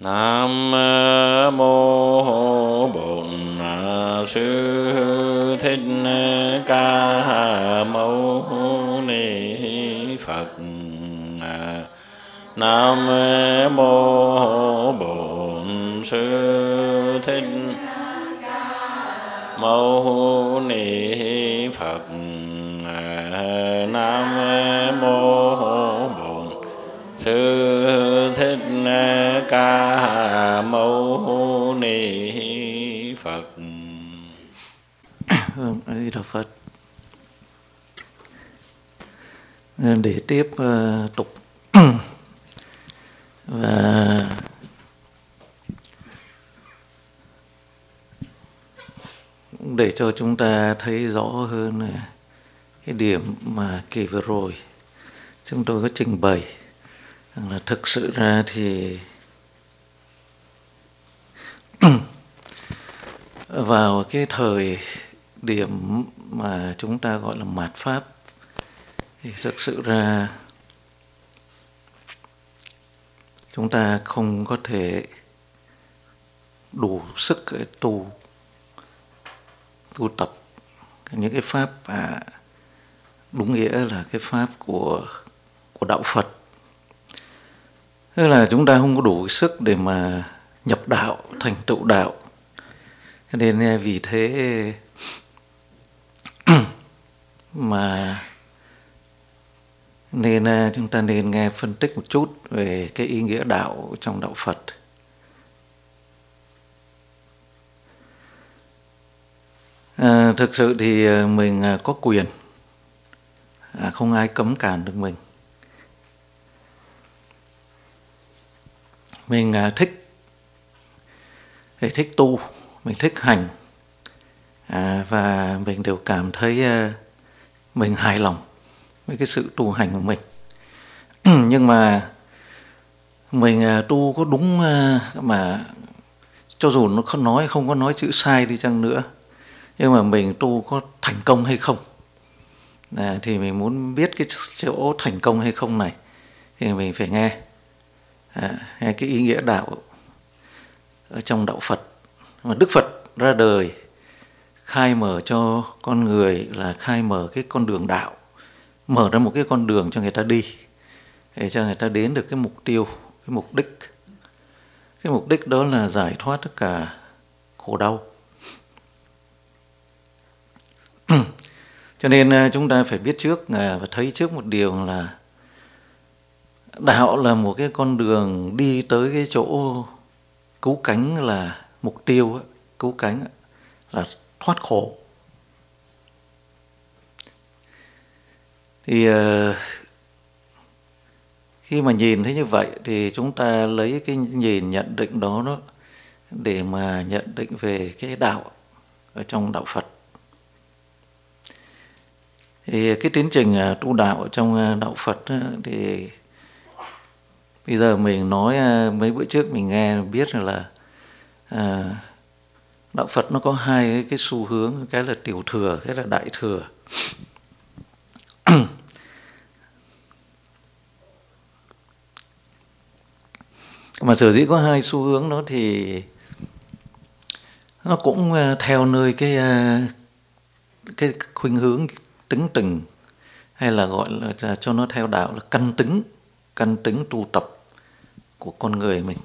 Nam mô Bổn Sư Thích Ca Mâu Ni Phật. Nam mô Bổn Sư Thích Mâu Ni Phật. Nam mô Bổn Sư Thích Ca Mâu Ni Phật. A Di Đà Phật. Để tiếp tục và để cho chúng ta thấy rõ hơn cái điểm mà kỳ vừa rồi chúng tôi có trình bày là thực sự ra thì vào cái thời điểm mà chúng ta gọi là mạt Pháp thì thực sự ra chúng ta không có thể đủ sức tu tập những cái pháp đúng nghĩa là cái pháp của đạo Phật. Tức là chúng ta không có đủ sức để mà nhập đạo, thành tựu đạo. Nên vì thế mà nên chúng ta nên nghe phân tích một chút về cái ý nghĩa đạo trong đạo Phật. Thực sự thì mình có quyền, không ai cấm cản được mình. Mình thích tu, mình thích hành, và mình đều cảm thấy mình hài lòng với cái sự tu hành của mình. Nhưng mà mình tu có đúng mà cho dù nó không có nói chữ sai đi chăng nữa, nhưng mà mình tu có thành công hay không, thì mình muốn biết cái chỗ thành công hay không này thì mình phải nghe cái ý nghĩa đạo ở trong đạo Phật. Mà Đức Phật ra đời khai mở cho con người là khai mở cái con đường đạo, mở ra một cái con đường cho người ta đi, để cho người ta đến được cái mục tiêu, cái mục đích. Cái mục đích đó là giải thoát tất cả khổ đau. Cho nên chúng ta phải biết trước và thấy trước một điều là đạo là một cái con đường đi tới cái chỗ cứu cánh, là mục tiêu, cứu cánh là thoát khổ. Thì khi mà nhìn thấy như vậy thì chúng ta lấy cái nhìn nhận định đó để mà nhận định về cái đạo ở trong đạo Phật. Thì cái tiến trình tu đạo trong đạo Phật thì bây giờ mình nói, mấy bữa trước mình nghe biết là đạo Phật nó có hai cái xu hướng, cái là tiểu thừa, cái là đại thừa. Mà sở dĩ có hai xu hướng đó thì nó cũng theo nơi cái khuynh hướng tính tình, hay là gọi là cho nó theo đạo là căn tính tu tập của con người mình.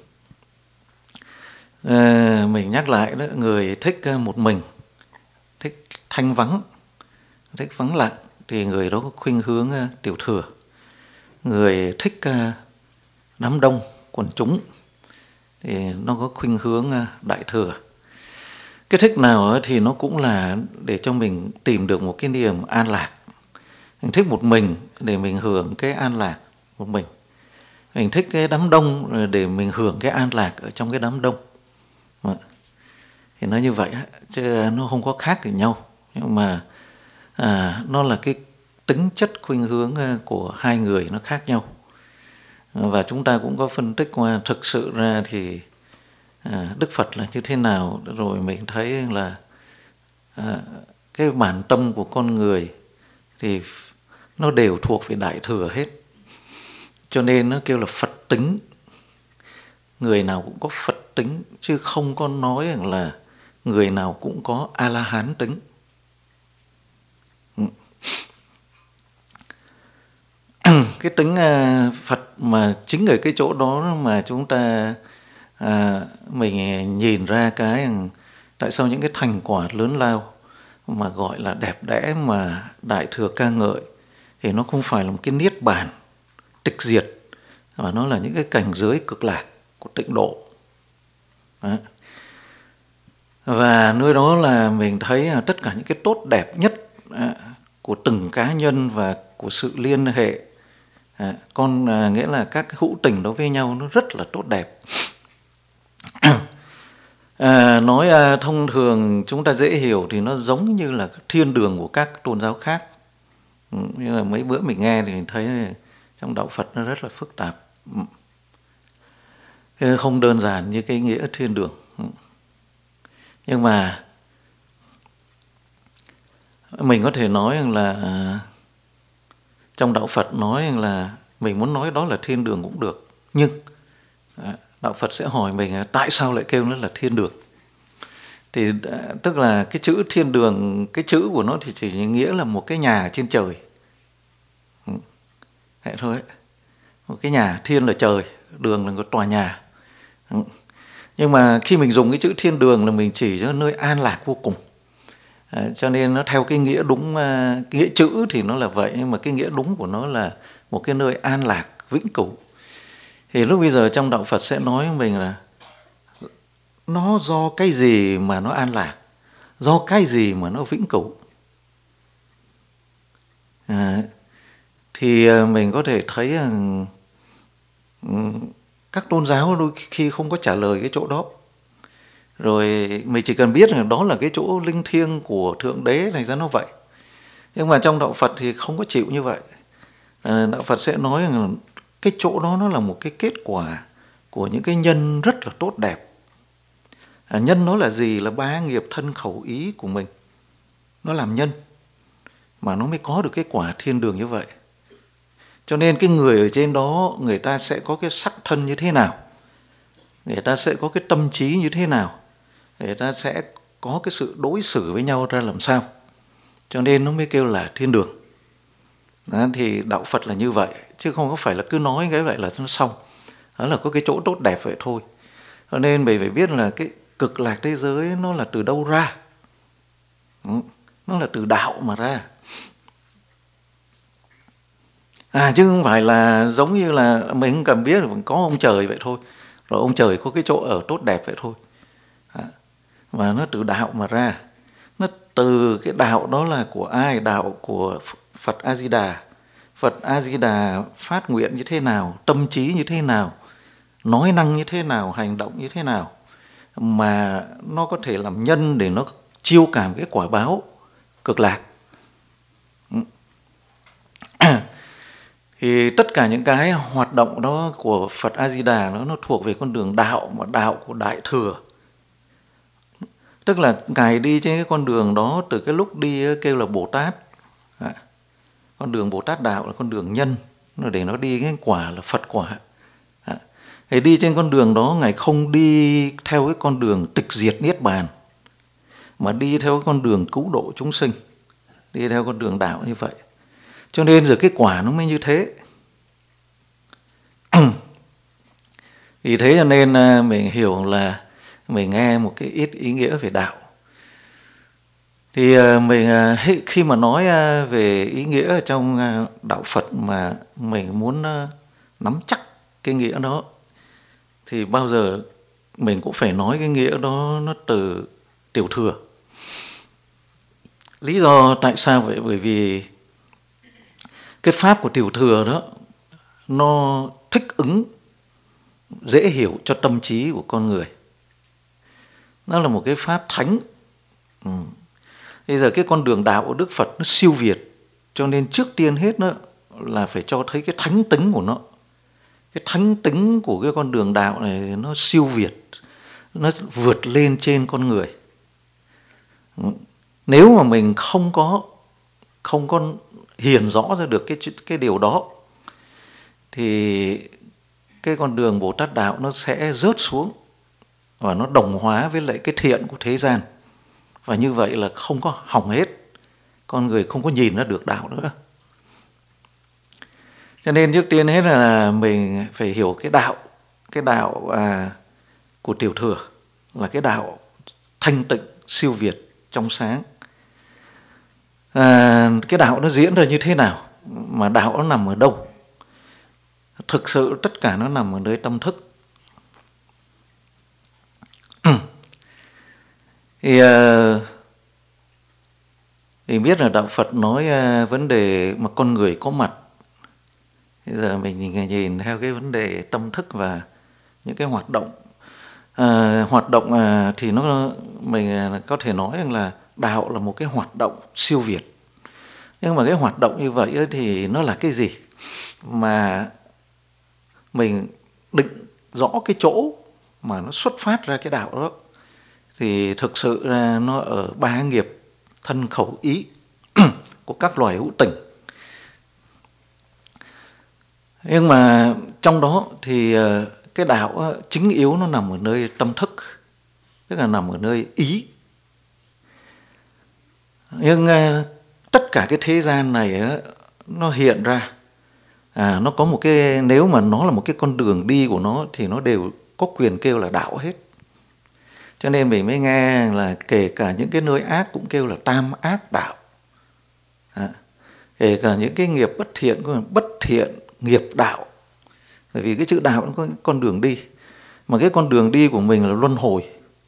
Mình nhắc lại đó, người thích một mình, thích thanh vắng, thích vắng lặng thì người đó có khuynh hướng tiểu thừa. Người thích đám đông, quần chúng thì nó có khuynh hướng đại thừa. Cái thích nào thì nó cũng là để cho mình tìm được một cái niềm an lạc. Mình thích một mình để mình hưởng cái an lạc một mình. Mình thích cái đám đông để mình hưởng cái an lạc ở trong cái đám đông. Thì nó như vậy, chứ nó không có khác với nhau. Nhưng mà nó là cái tính chất khuynh hướng của hai người nó khác nhau. Và chúng ta cũng có phân tích qua thực sự ra thì Đức Phật là như thế nào, rồi mình thấy là cái bản tâm của con người thì nó đều thuộc về đại thừa hết. Cho nên nó kêu là Phật tính. người nào cũng có Phật tính, chứ không có nói rằng là người nào cũng có A-la-hán tính. Cái tính Phật mà chính ở cái chỗ đó mà chúng ta mình nhìn ra cái tại sao những cái thành quả lớn lao mà gọi là đẹp đẽ mà Đại Thừa ca ngợi thì nó không phải là một cái niết bàn tịch diệt, mà nó là những cái cảnh giới cực lạc của tịnh độ. Đó. Và nơi đó là mình thấy tất cả những cái tốt đẹp nhất của từng cá nhân và của sự liên hệ nghĩa là các hữu tình đối với nhau nó rất là tốt đẹp. Nói thông thường chúng ta dễ hiểu thì nó giống như là thiên đường của các tôn giáo khác. Nhưng mà mấy bữa mình nghe thì mình thấy trong đạo Phật nó rất là phức tạp, không đơn giản như cái nghĩa thiên đường. Nhưng mà mình có thể nói rằng là trong đạo Phật nói rằng là mình muốn nói đó là thiên đường cũng được, nhưng đạo Phật sẽ hỏi mình tại sao lại kêu nó là thiên đường. Thì tức là cái chữ thiên đường, cái chữ của nó thì chỉ nghĩa là một cái nhà trên trời. Vậy thôi. Một cái nhà, thiên là trời, đường là một tòa nhà. Nhưng mà khi mình dùng cái chữ thiên đường là mình chỉ cho nơi an lạc vô cùng. Cho nên nó theo cái nghĩa đúng, nghĩa chữ thì nó là vậy, nhưng mà cái nghĩa đúng của nó là một cái nơi an lạc vĩnh cửu. Thì lúc bây giờ trong đạo Phật sẽ nói với mình là nó do cái gì mà nó an lạc, do cái gì mà nó vĩnh cửu. Thì mình có thể thấy rằng các tôn giáo đôi khi không có trả lời cái chỗ đó. Rồi mình chỉ cần biết là đó là cái chỗ linh thiêng của Thượng Đế, thành ra nó vậy. Nhưng mà trong đạo Phật thì không có chịu như vậy. Đạo Phật sẽ nói rằng cái chỗ đó nó là một cái kết quả của những cái nhân rất là tốt đẹp. Nhân nó là gì? Là ba nghiệp thân khẩu ý của mình. Nó làm nhân mà nó mới có được cái quả thiên đường như vậy. Cho nên cái người ở trên đó người ta sẽ có cái sắc thân như thế nào, người ta sẽ có cái tâm trí như thế nào, người ta sẽ có cái sự đối xử với nhau ra làm sao. Cho nên nó mới kêu là thiên đường. Đó, thì đạo Phật là như vậy, chứ không có phải là cứ nói cái vậy là nó xong. Đó là có cái chỗ tốt đẹp vậy thôi. Cho nên mình phải biết là cái cực lạc thế giới nó là từ đâu ra. Nó là từ đạo mà ra. Chứ không phải là giống như là mình cần biết là có ông trời vậy thôi, rồi ông trời có cái chỗ ở tốt đẹp vậy thôi. Và nó từ đạo mà ra. Nó từ cái đạo đó là của ai? Đạo của Phật A-di-đà. Phật A-di-đà phát nguyện như thế nào, tâm trí như thế nào, nói năng như thế nào, hành động như thế nào mà nó có thể làm nhân để nó chiêu cảm cái quả báo cực lạc. Thì tất cả những cái hoạt động đó của Phật A-di-đà nó thuộc về con đường đạo, mà đạo của Đại Thừa. Tức là Ngài đi trên cái con đường đó từ cái lúc đi kêu là Bồ Tát. Con đường Bồ Tát đạo là con đường nhân, để nó đi cái quả là Phật quả. Thì đi trên con đường đó Ngài không đi theo cái con đường tịch diệt niết bàn, mà đi theo cái con đường cứu độ chúng sinh, đi theo con đường đạo như vậy. Cho nên giờ cái quả nó mới như thế. Vì thế cho nên mình hiểu là mình nghe một cái ít ý nghĩa về đạo. Thì mình khi mà nói về ý nghĩa trong đạo Phật mà mình muốn nắm chắc cái nghĩa đó, thì bao giờ mình cũng phải nói cái nghĩa đó nó từ Tiểu Thừa. Lý do tại sao vậy? Bởi vì cái pháp của Tiểu Thừa đó nó thích ứng, dễ hiểu cho tâm trí của con người. Nó là một cái pháp thánh. Bây giờ cái con đường đạo của Đức Phật nó siêu việt, cho nên trước tiên hết đó là phải cho thấy cái thánh tính của nó. Cái thánh tính của cái con đường đạo này nó siêu việt, nó vượt lên trên con người. Nếu mà mình không có hiển rõ ra được cái điều đó, thì cái con đường Bồ Tát đạo nó sẽ rớt xuống và nó đồng hóa với lại cái thiện của thế gian. Và như vậy là không có hỏng hết, con người không có nhìn ra được đạo nữa. Cho nên trước tiên hết là mình phải hiểu cái đạo của Tiểu Thừa là cái đạo thanh tịnh, siêu việt, trong sáng. Cái đạo nó diễn ra như thế nào, mà đạo nó nằm ở đâu? Thực sự tất cả nó nằm ở nơi tâm thức. Thì biết là đạo Phật nói vấn đề mà con người có mặt. Bây giờ mình nhìn theo cái vấn đề tâm thức và những cái hoạt động. Thì mình có thể nói rằng là đạo là một cái hoạt động siêu việt. Nhưng mà cái hoạt động như vậy thì nó là cái gì? Mà mình định rõ cái chỗ mà nó xuất phát ra cái đạo đó, thì thực sự là nó ở ba nghiệp thân khẩu ý của các loài hữu tình. Nhưng mà trong đó thì cái đạo chính yếu nó nằm ở nơi tâm thức, tức là nằm ở nơi ý. Nhưng tất cả cái thế gian này nó hiện ra, nó có một cái, nếu mà nó là một cái con đường đi của nó thì nó đều có quyền kêu là đạo hết. Cho nên mình mới nghe là kể cả những cái nơi ác cũng kêu là tam ác đạo. Kể cả những cái nghiệp bất thiện cũng là bất thiện nghiệp đạo. Bởi vì cái chữ đạo nó có con đường đi. Mà cái con đường đi của mình là luân hồi.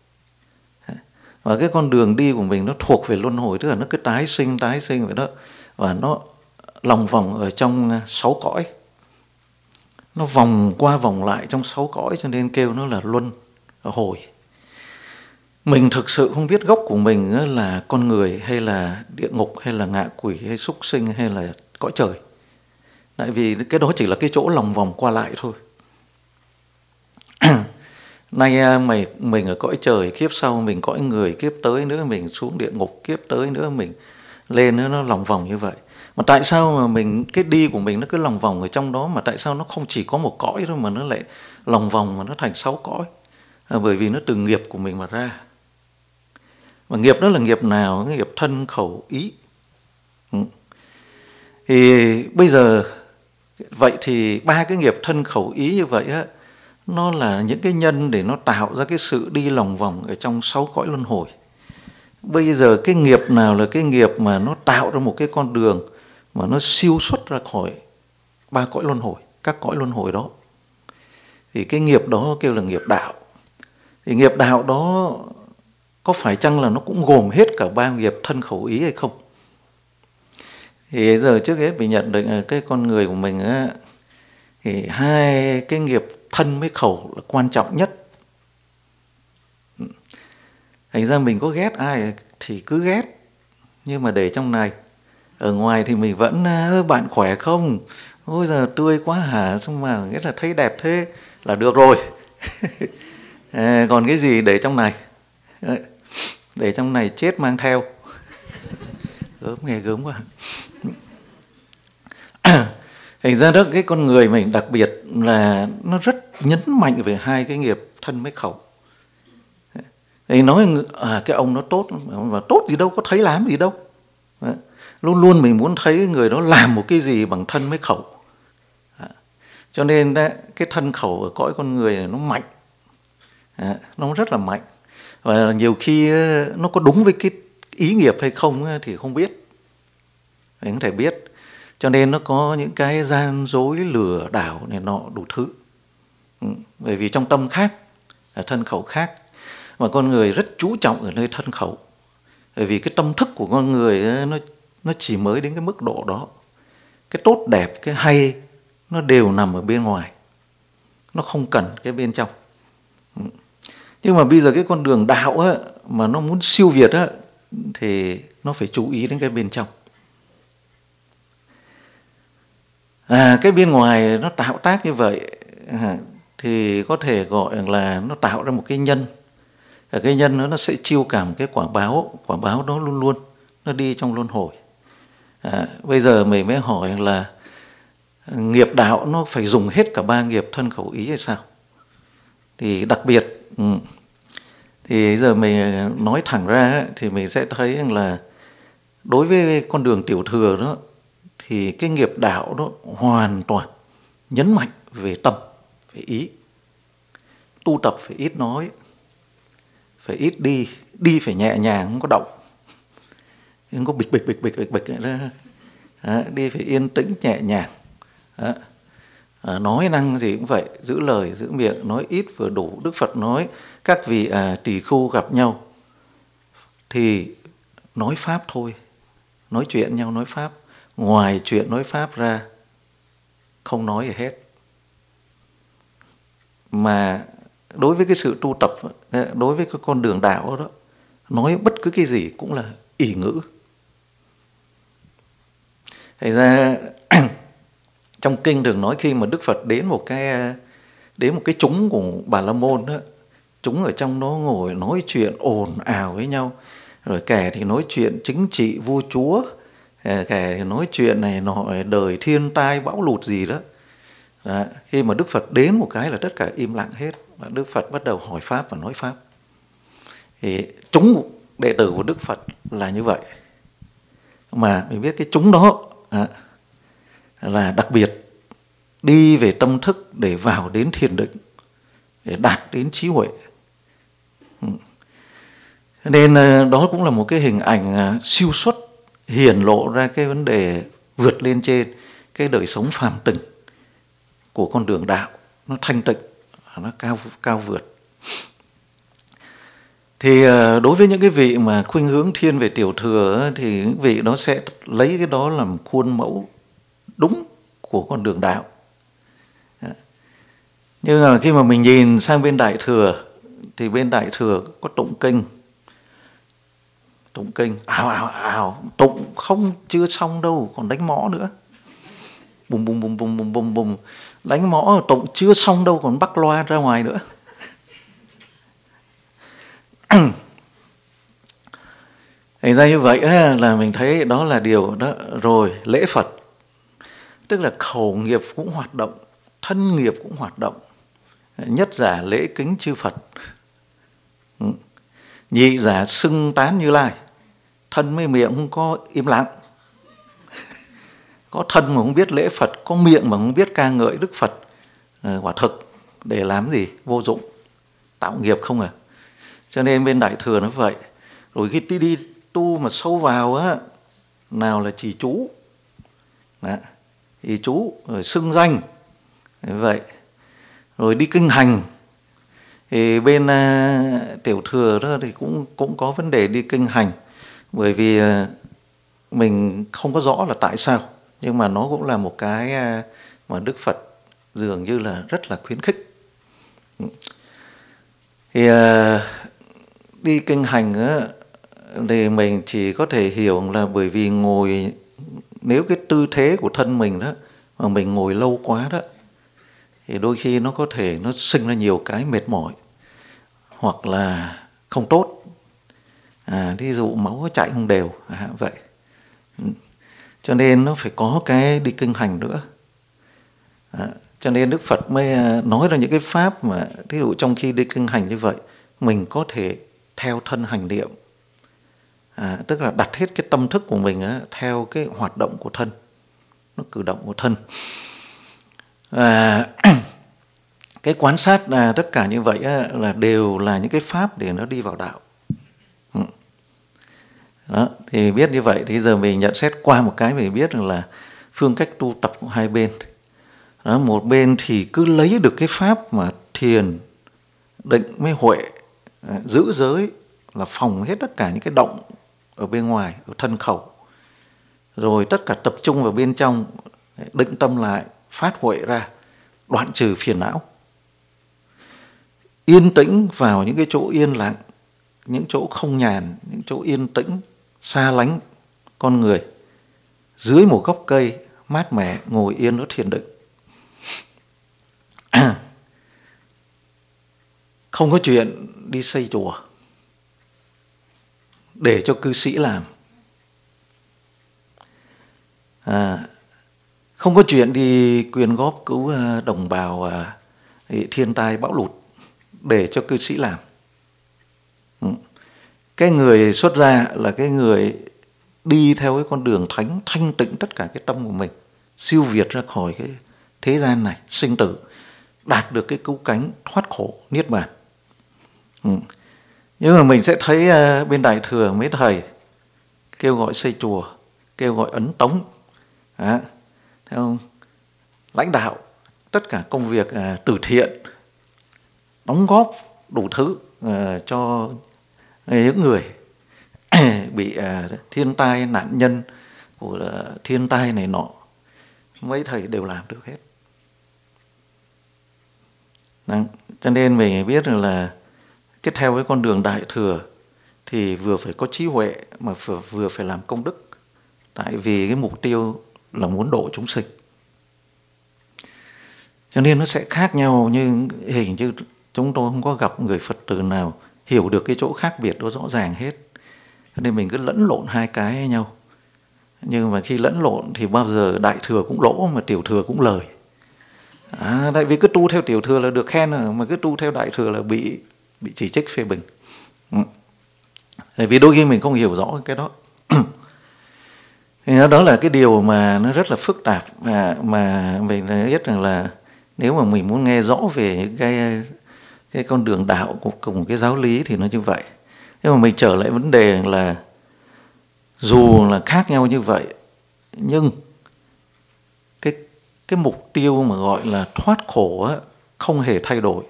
Và cái con đường đi của mình nó thuộc về luân hồi, tức là nó cứ tái sinh vậy đó. Và nó lòng vòng ở trong 6 cõi. Nó vòng qua vòng lại trong 6 cõi, cho nên kêu nó là luân hồi. Mình thực sự không biết gốc của mình là con người hay là địa ngục hay là ngạ quỷ hay súc sinh hay là cõi trời. Tại vì cái đó chỉ là cái chỗ lòng vòng qua lại thôi. Nay mình ở cõi trời, kiếp sau mình cõi người, kiếp tới nữa mình xuống địa ngục, kiếp tới nữa mình lên nữa, nó lòng vòng như vậy. Mà tại sao mà cái đi của mình nó cứ lòng vòng ở trong đó, mà tại sao nó không chỉ có một cõi thôi mà nó lại lòng vòng mà nó thành 6 cõi? Bởi vì nó từ nghiệp của mình mà ra. Và nghiệp đó là nghiệp nào? Cái nghiệp thân khẩu ý. Thì bây giờ vậy thì ba cái nghiệp thân khẩu ý như vậy á, nó là những cái nhân để nó tạo ra cái sự đi lòng vòng ở trong 6 cõi luân hồi. Bây giờ cái nghiệp nào là cái nghiệp mà nó tạo ra một cái con đường mà nó siêu xuất ra khỏi 3 cõi luân hồi, các cõi luân hồi đó, thì cái nghiệp đó kêu là nghiệp đạo. Thì nghiệp đạo đó có phải chăng là nó cũng gồm hết cả 3 nghiệp thân khẩu ý hay không? Thì giờ trước hết mình nhận định là cái con người của mình á, thì 2 cái nghiệp thân với khẩu là quan trọng nhất. Thành ra mình có ghét ai thì cứ ghét, nhưng mà để trong này. Ở ngoài thì mình vẫn bạn khỏe không? Ôi giờ tươi quá hả? Xong mà nghĩa là thấy đẹp thế là được rồi. Còn cái gì để trong này? Để trong này chết mang theo. Nghe gớm quá. Thành ra đó, cái con người mình đặc biệt là nó rất nhấn mạnh về 2 cái nghiệp thân với khẩu. Thì nói cái ông nó tốt, mà tốt gì đâu, có thấy làm gì đâu. Luôn luôn mình muốn thấy người đó làm một cái gì bằng thân với khẩu. Cho nên cái thân khẩu ở cõi con người này nó mạnh. Nó rất là mạnh. Và nhiều khi nó có đúng với cái ý nghiệp hay không thì không biết. Mình không thể biết. Cho nên nó có những cái gian dối, lừa đảo này nọ đủ thứ. Bởi vì trong tâm khác, thân khẩu khác. Mà con người rất chú trọng ở nơi thân khẩu. Bởi vì cái tâm thức của con người nó chỉ mới đến cái mức độ đó. Cái tốt đẹp, cái hay nó đều nằm ở bên ngoài. Nó không cần cái bên trong. Nhưng mà bây giờ cái con đường đạo á, mà nó muốn siêu việt á, thì nó phải chú ý đến cái bên trong. Cái bên ngoài nó tạo tác như vậy thì có thể gọi là nó tạo ra một cái nhân. Cái nhân nó sẽ chiêu cảm cái quả báo. Quả báo đó luôn luôn nó đi trong luân hồi. Bây giờ mình mới hỏi là nghiệp đạo nó phải dùng hết cả ba nghiệp thân khẩu ý hay sao? Thì đặc biệt thì giờ mình nói thẳng ra thì mình sẽ thấy rằng là đối với con đường tiểu thừa đó thì cái nghiệp đạo đó hoàn toàn nhấn mạnh về tâm, về ý. Tu tập phải ít nói, phải ít đi phải nhẹ nhàng, không có động, không có bịch ra. Đi phải yên tĩnh nhẹ nhàng. Nói năng gì cũng vậy, giữ lời giữ miệng, nói ít vừa đủ. Đức Phật nói các vị tỳ khưu gặp nhau thì nói pháp thôi, nói chuyện nhau nói pháp, ngoài chuyện nói pháp ra không nói gì hết. Mà đối với cái sự tu tập, đối với cái con đường đạo đó, nói bất cứ cái gì cũng là ỷ ngữ. Thành ra trong kinh thường nói khi mà Đức Phật đến một cái chúng của Bà La Môn đó, chúng ở trong đó ngồi nói chuyện ồn ào với nhau, rồi kẻ thì nói chuyện chính trị vua chúa, kẻ thì nói chuyện này nọ đời thiên tai bão lụt gì đó. Khi mà Đức Phật đến một cái là tất cả im lặng hết, và Đức Phật bắt đầu hỏi pháp và nói pháp. Thì chúng đệ tử của Đức Phật là như vậy. Mà mình biết cái chúng đó là đặc biệt đi về tâm thức để vào đến thiền định, để đạt đến trí huệ. Nên đó cũng là một cái hình ảnh siêu xuất hiển lộ ra cái vấn đề vượt lên trên cái đời sống phàm tình của con đường đạo. Nó thanh tịnh, nó cao vượt. Thì đối với những cái vị mà khuynh hướng thiên về tiểu thừa thì những vị đó sẽ lấy cái đó làm khuôn mẫu đúng của con đường đạo. Nhưng mà khi mà mình nhìn sang bên Đại Thừa thì bên Đại Thừa có tụng kinh ào tụng không chưa xong đâu, còn đánh mõ nữa, bùm đánh mõ tụng chưa xong đâu, còn bắc loa ra ngoài nữa. Thành ra như vậy là mình thấy đó là điều đó. Rồi lễ Phật, tức là khẩu nghiệp cũng hoạt động, thân nghiệp cũng hoạt động. Nhất giả lễ kính chư Phật, nhị giả xưng tán Như Lai. Thân với miệng không có im lặng. Có thân mà không biết lễ Phật, có miệng mà không biết ca ngợi Đức Phật, quả thực để làm gì? Vô dụng, tạo nghiệp không à. Cho nên bên Đại Thừa nó vậy. Rồi khi đi tu mà sâu vào á, nào là trì chú, trì chú, rồi xưng danh, vậy. Rồi đi kinh hành. Thì bên tiểu thừa đó thì cũng có vấn đề đi kinh hành. Bởi vì mình không có rõ là tại sao, nhưng mà nó cũng là một cái mà Đức Phật dường như là rất là khuyến khích. Thì đi kinh hành á, thì mình chỉ có thể hiểu là bởi vì ngồi, nếu cái tư thế của thân mình đó mà mình ngồi lâu quá đó, thì đôi khi nó có thể nó sinh ra nhiều cái mệt mỏi hoặc là không tốt. Thí dụ máu chạy không đều, vậy. Cho nên nó phải có cái đi kinh hành nữa. Cho nên Đức Phật mới nói ra những cái pháp mà thí dụ trong khi đi kinh hành như vậy, mình có thể theo thân hành niệm. Tức là đặt hết cái tâm thức của mình theo cái hoạt động của thân, nó cử động của thân. Cái quan sát tất cả như vậy là đều là những cái pháp để nó đi vào đạo. Đó, thì biết như vậy thì giờ mình nhận xét qua một cái mình biết rằng là phương cách tu tập của hai bên. Đó, một bên thì cứ lấy được cái pháp mà thiền, định mới huệ, giữ giới là phòng hết tất cả những cái động ở bên ngoài, ở thân khẩu. Rồi tất cả tập trung vào bên trong, định tâm lại, phát huệ ra, đoạn trừ phiền não. Yên tĩnh vào những cái chỗ yên lặng, những chỗ không nhàn, những chỗ yên tĩnh, xa lánh con người. Dưới một gốc cây mát mẻ, ngồi yên ở thiền định. Không có chuyện đi xây chùa để cho cư sĩ làm. Không có chuyện đi quyên góp cứu đồng bào thiên tai bão lụt để cho cư sĩ làm. Cái người xuất gia là cái người đi theo cái con đường thánh, thanh tịnh tất cả cái tâm của mình, siêu việt ra khỏi cái thế gian này, sinh tử, đạt được cái cứu cánh thoát khổ niết bàn. Nhưng mà mình sẽ thấy bên Đại Thừa mấy thầy kêu gọi xây chùa, kêu gọi ấn tống, thấy không? Lãnh đạo tất cả công việc từ thiện, đóng góp đủ thứ cho những người bị thiên tai, nạn nhân của thiên tai này nọ. Mấy thầy đều làm được hết. Đó. Cho nên mình biết rằng là cái theo cái con đường Đại Thừa thì vừa phải có trí huệ mà vừa phải làm công đức. Tại vì cái mục tiêu là muốn độ chúng sinh. Cho nên nó sẽ khác nhau, nhưng hình như chúng tôi không có gặp người Phật tử nào hiểu được cái chỗ khác biệt đó rõ ràng hết. Cho nên mình cứ lẫn lộn hai cái với nhau. Nhưng mà khi lẫn lộn thì bao giờ Đại Thừa cũng lỗ mà Tiểu Thừa cũng lời. Tại vì cứ tu theo Tiểu Thừa là được khen, mà cứ tu theo Đại Thừa là bị chỉ trích phê bình. Tại vì đôi khi mình không hiểu rõ cái đó. Thì đó là cái điều mà nó rất là phức tạp, mà mình biết rằng là nếu mà mình muốn nghe rõ về những cái con đường đạo cùng cái giáo lý thì nó như vậy. Nhưng mà mình trở lại vấn đề là dù là khác nhau như vậy, nhưng cái mục tiêu mà gọi là thoát khổ á, không hề thay đổi.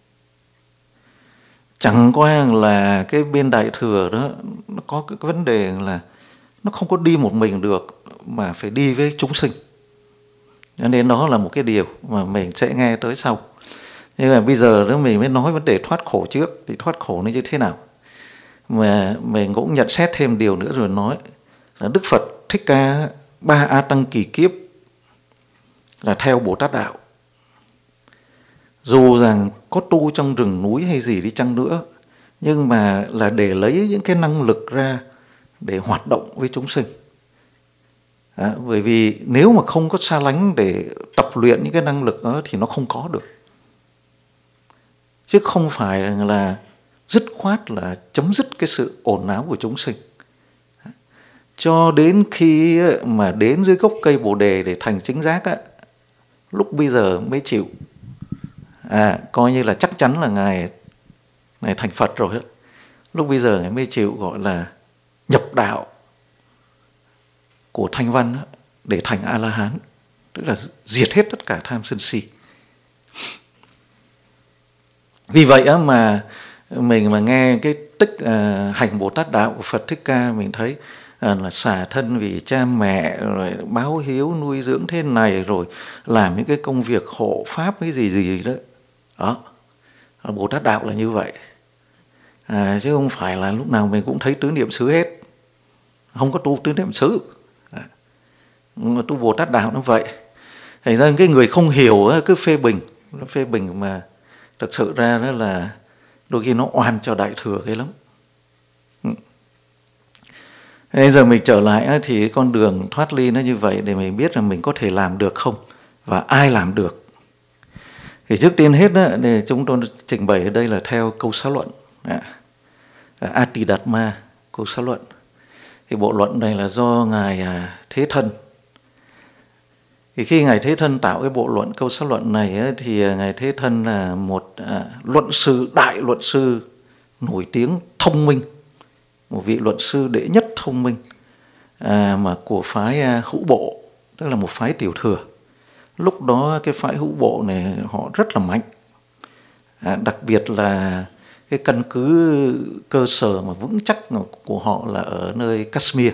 Chẳng qua là cái bên Đại Thừa đó nó có cái vấn đề là nó không có đi một mình được mà phải đi với chúng sinh. Cho nên đó là một cái điều mà mình sẽ nghe tới sau. Nhưng mà bây giờ đó mình mới nói vấn đề thoát khổ trước. Thì thoát khổ nó như thế nào? Mà mình cũng nhận xét thêm điều nữa rồi nói là Đức Phật Thích Ca 3 A Tăng kỳ kiếp là theo Bồ Tát Đạo. Dù rằng có tu trong rừng núi hay gì đi chăng nữa, nhưng mà là để lấy những cái năng lực ra để hoạt động với chúng sinh. Bởi vì nếu mà không có xa lánh để tập luyện những cái năng lực đó thì nó không có được. Chứ không phải là dứt khoát là chấm dứt cái sự ồn ào của chúng sinh. Cho đến khi mà đến dưới gốc cây Bồ Đề để thành chính giác, lúc bây giờ mới chịu. Coi như là chắc chắn là Ngài thành Phật rồi. Lúc bây giờ Ngài mới chịu gọi là nhập đạo của Thanh Văn để thành A-la-hán, tức là diệt hết tất cả tham sân si. Vì vậy mà mình mà nghe cái tích hành Bồ Tát Đạo của Phật Thích Ca, mình thấy là xả thân vì cha mẹ, rồi báo hiếu nuôi dưỡng thế này, rồi làm những cái công việc hộ pháp cái gì đó. Đó, Bồ Tát Đạo là như vậy. Chứ không phải là lúc nào mình cũng thấy tứ niệm xứ hết. Không có tu tứ niệm xứ. Tu Bồ Tát Đạo nó vậy. Thành ra cái người không hiểu cứ phê bình mà thực sự ra đó là đôi khi nó oan cho Đại Thừa cái lắm. Bây giờ mình trở lại thì con đường thoát ly nó như vậy để mình biết là mình có thể làm được không và ai làm được. Thì trước tiên hết để chúng tôi trình bày ở đây là theo câu xã luận, Ati-đạt-ma, câu xã luận. Thì bộ luận này là do Ngài Thế Thân. Thì khi Ngài Thế Thân tạo cái bộ luận câu xã luận này thì Ngài Thế Thân là một đại luận sư nổi tiếng, thông minh, một vị luận sư đệ nhất thông minh mà của phái Hữu Bộ, tức là một phái tiểu thừa. Lúc đó cái phái Hữu Bộ này họ rất là mạnh, đặc biệt là cái căn cứ cơ sở mà vững chắc của họ là ở nơi Kashmir.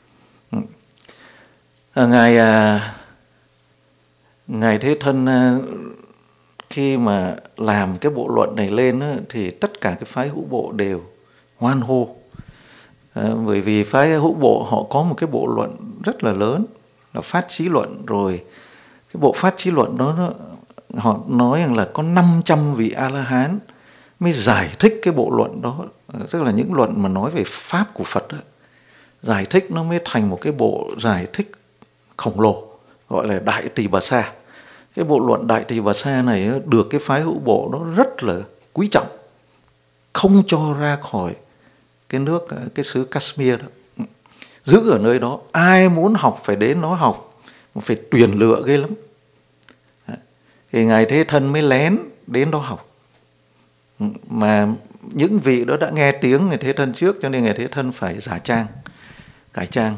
Ngài Thế Thân khi mà làm cái bộ luận này lên thì tất cả cái phái Hữu Bộ đều hoan hô. Bởi vì phái Hữu Bộ họ có một cái bộ luận rất là lớn là Phát Chí Luận. Rồi cái bộ Phát Chí Luận đó họ nói rằng là có 500 vị A-la-hán mới giải thích cái bộ luận đó. Tức là những luận mà nói về Pháp của Phật đó, giải thích nó mới thành một cái bộ giải thích khổng lồ gọi là Đại Tỳ Bà Sa. Cái bộ luận Đại Tỳ Bà Sa này được cái phái hữu bộ nó rất là quý trọng, không cho ra khỏi cái nước, cái xứ Kashmir đó, giữ ở nơi đó. Ai muốn học phải đến đó học, phải tuyển lựa ghê lắm. Thì Ngài Thế Thân mới lén đến đó học. Mà những vị đó đã nghe tiếng Ngài Thế Thân trước, cho nên Ngài Thế Thân phải giả trang, cải trang.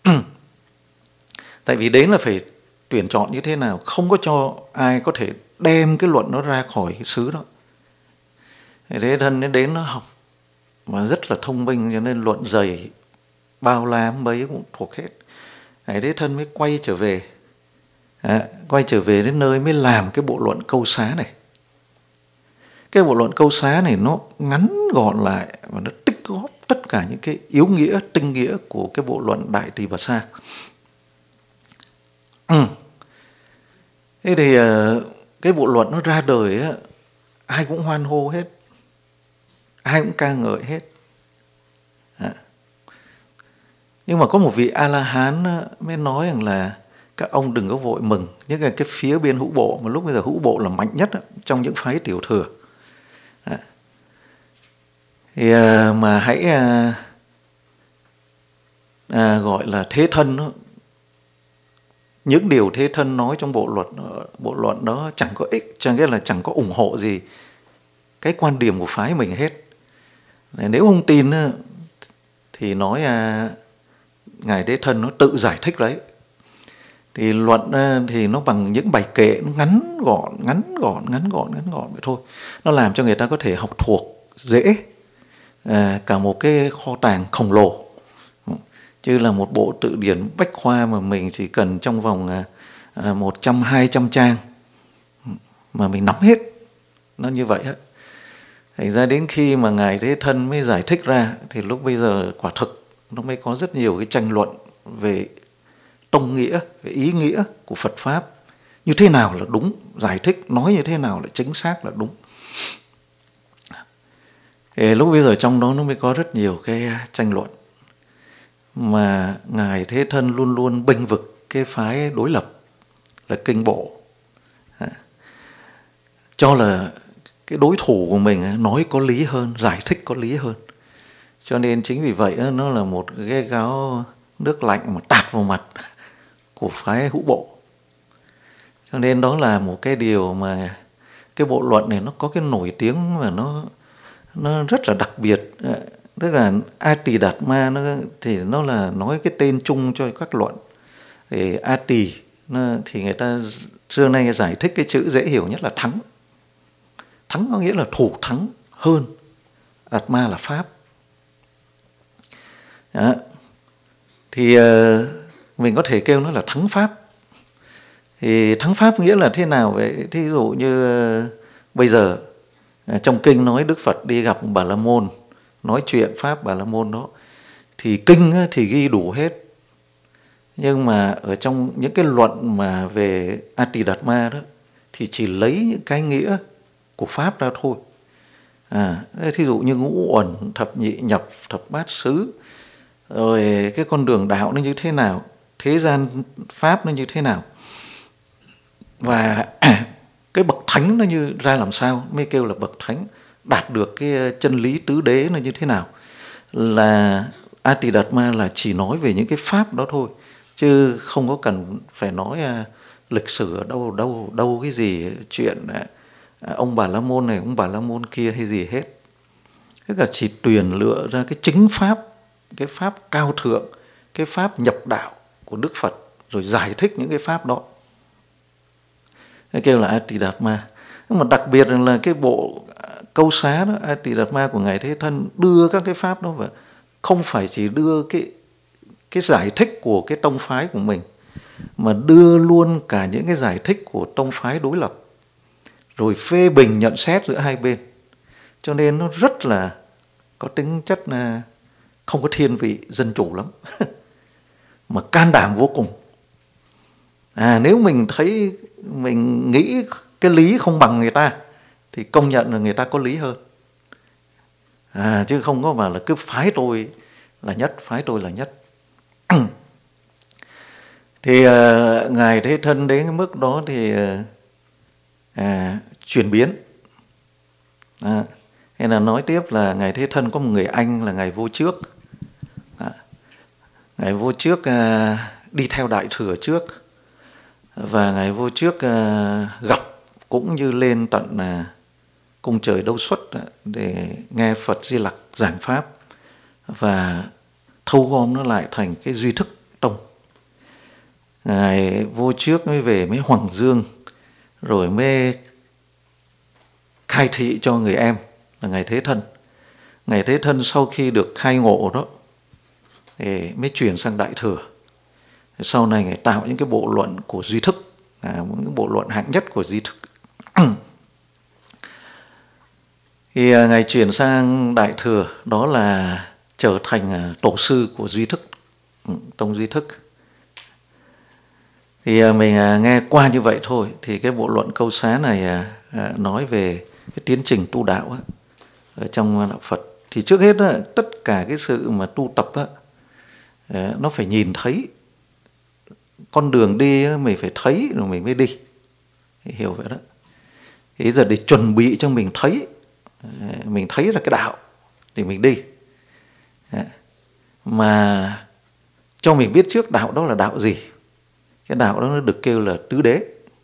Tại vì đến là phải tuyển chọn như thế nào, không có cho ai có thể đem cái luận nó ra khỏi cái xứ đó. Ngài Thế Thân đến nó học mà rất là thông minh, cho nên luận dày bao la mấy cũng thuộc hết. Ngài Thế Thân mới quay trở về, quay trở về đến nơi mới làm cái bộ luận Câu Xá này. Cái bộ luận Câu Xá này nó ngắn gọn lại và nó tích góp tất cả những cái yếu nghĩa, tinh nghĩa của cái bộ luận Đại Tỳ Bà Sa. Thế thì cái bộ luận nó ra đời á, ai cũng hoan hô hết, ai cũng ca ngợi hết. Nhưng mà có một vị A-la-hán mới nói rằng là các ông đừng có vội mừng. Nhất là cái phía bên hữu bộ, mà lúc bây giờ hữu bộ là mạnh nhất trong những phái tiểu thừa. Thì mà hãy gọi là Thế Thân đó. Những điều Thế Thân nói trong bộ luận đó chẳng có ích, chẳng nghĩa là chẳng có ủng hộ gì cái quan điểm của phái mình hết. Nếu không tin thì nói Ngài Thế Thân nó tự giải thích đấy. Thì luận thì nó bằng những bài kệ, nó ngắn gọn vậy thôi. Nó làm cho người ta có thể học thuộc dễ cả một cái kho tàng khổng lồ. Chứ là một bộ tự điển bách khoa mà mình chỉ cần trong vòng 100-200 trang mà mình nắm hết. Nó như vậy á. Thành ra đến khi mà Ngài Thế Thân mới giải thích ra thì lúc bây giờ quả thực nó mới có rất nhiều cái tranh luận về tông nghĩa, về ý nghĩa của Phật Pháp. Như thế nào là đúng, giải thích, nói như thế nào là chính xác là đúng. Thì lúc bây giờ trong đó nó mới có rất nhiều cái tranh luận. Mà Ngài Thế Thân luôn luôn bênh vực cái phái đối lập là Kinh Bộ. Cho là cái đối thủ của mình nói có lý hơn, giải thích có lý hơn. Cho nên chính vì vậy nó là một cái gáo nước lạnh mà tạt vào mặt của phái hữu bộ. Cho nên đó là một cái điều mà cái bộ luận này nó có cái nổi tiếng và nó rất là đặc biệt. Tức là A Tỳ Đạt Ma thì nó là nói cái tên chung cho các luận. Thì A Tỳ thì người ta xưa nay giải thích cái chữ dễ hiểu nhất là thắng. Thắng có nghĩa là thủ thắng hơn. Đạt Ma là pháp. Đó. Thì mình có thể kêu nó là thắng pháp. Thì thắng pháp nghĩa là thế nào vậy? Thí dụ như bây giờ trong kinh nói Đức Phật đi gặp Bà La Môn, nói chuyện pháp Bà La Môn đó, thì kinh thì ghi đủ hết. Nhưng mà ở trong những cái luận mà về A Tỳ Đạt Ma đó thì chỉ lấy những cái nghĩa của pháp ra thôi. Thí dụ như ngũ uẩn, thập nhị nhập, thập bát xứ, rồi cái con đường đạo nó như thế nào, thế gian pháp nó như thế nào, và cái bậc thánh nó như ra làm sao mới kêu là bậc thánh, đạt được cái chân lý tứ đế nó như thế nào. Là A Tỳ Đạt Ma là chỉ nói về những cái pháp đó thôi, chứ không có cần phải nói lịch sử ở đâu cái gì, chuyện ông Bà La Môn này, ông Bà La Môn kia hay gì hết. Tức là chỉ tuyển lựa ra cái chính pháp, cái pháp cao thượng, cái pháp nhập đạo của Đức Phật, rồi giải thích những cái pháp đó. Cái kêu là A Tỳ Đạt Ma. Nhưng mà đặc biệt là cái bộ Câu Xá đó, A Tỳ Đạt Ma của Ngài Thế Thân đưa các cái pháp đó vào, không phải chỉ đưa cái giải thích của cái tông phái của mình, mà đưa luôn cả những cái giải thích của tông phái đối lập, rồi phê bình nhận xét giữa hai bên. Cho nên nó rất là có tính chất là không có thiên vị, dân chủ lắm mà can đảm vô cùng. Nếu mình thấy mình nghĩ cái lý không bằng người ta thì công nhận là người ta có lý hơn. Chứ không có mà là cứ phái tôi là nhất, phái tôi là nhất. Thì Ngài Thế Thân đến cái mức đó thì chuyển biến. Hay là nói tiếp là Ngài Thế Thân có một người anh là Ngài Vô Trước. Ngài Vô Trước đi theo Đại Thừa trước, và Ngài Vô Trước gặp cũng như lên tận cung trời Đâu Xuất để nghe Phật Di Lặc giảng pháp và thâu gom nó lại thành cái Duy Thức Tông. Ngài Vô Trước mới về mới Hoàng Dương, rồi mới khai thị cho người em là Ngài Thế Thân. Ngài Thế Thân sau khi được khai ngộ đó thì mới chuyển sang Đại Thừa. Sau này Ngài tạo những cái bộ luận của Duy Thức, những bộ luận hạng nhất của Duy Thức. Thì Ngài chuyển sang Đại Thừa, đó là trở thành tổ sư của Duy Thức, tông Duy Thức. Thì mình nghe qua như vậy thôi, thì cái bộ luận Câu Xá này nói về cái tiến trình tu đạo ở trong đạo Phật. Thì trước hết tất cả cái sự mà tu tập nó phải nhìn thấy. Con đường đi mình phải thấy rồi mình mới đi, hiểu vậy đó. Thế giờ để chuẩn bị cho mình thấy là cái đạo để mình đi, mà cho mình biết trước đạo đó là đạo gì. Cái đạo đó nó được kêu là tứ đế,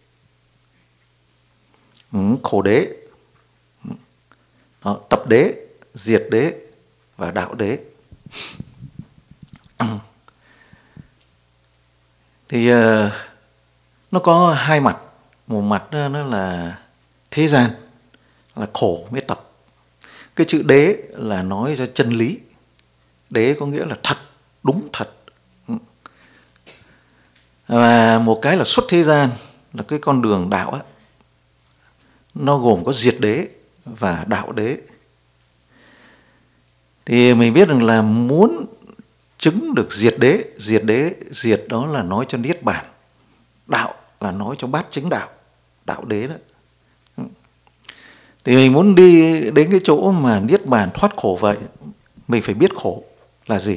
khổ đế, đó, tập đế, diệt đế và đạo đế. Thì nó có hai mặt. Một mặt nó là thế gian, là khổ mới tập. Cái chữ đế là nói cho chân lý. Đế có nghĩa là thật, đúng thật. Và một cái là xuất thế gian, là cái con đường đạo nó gồm có diệt đế và đạo đế. Thì mình biết rằng là muốn chứng được diệt diệt đó là nói cho niết bàn, đạo là nói cho bát chứng đạo, đạo đế đó. Thì mình muốn đi đến cái chỗ mà niết bàn thoát khổ vậy, mình phải biết khổ là gì.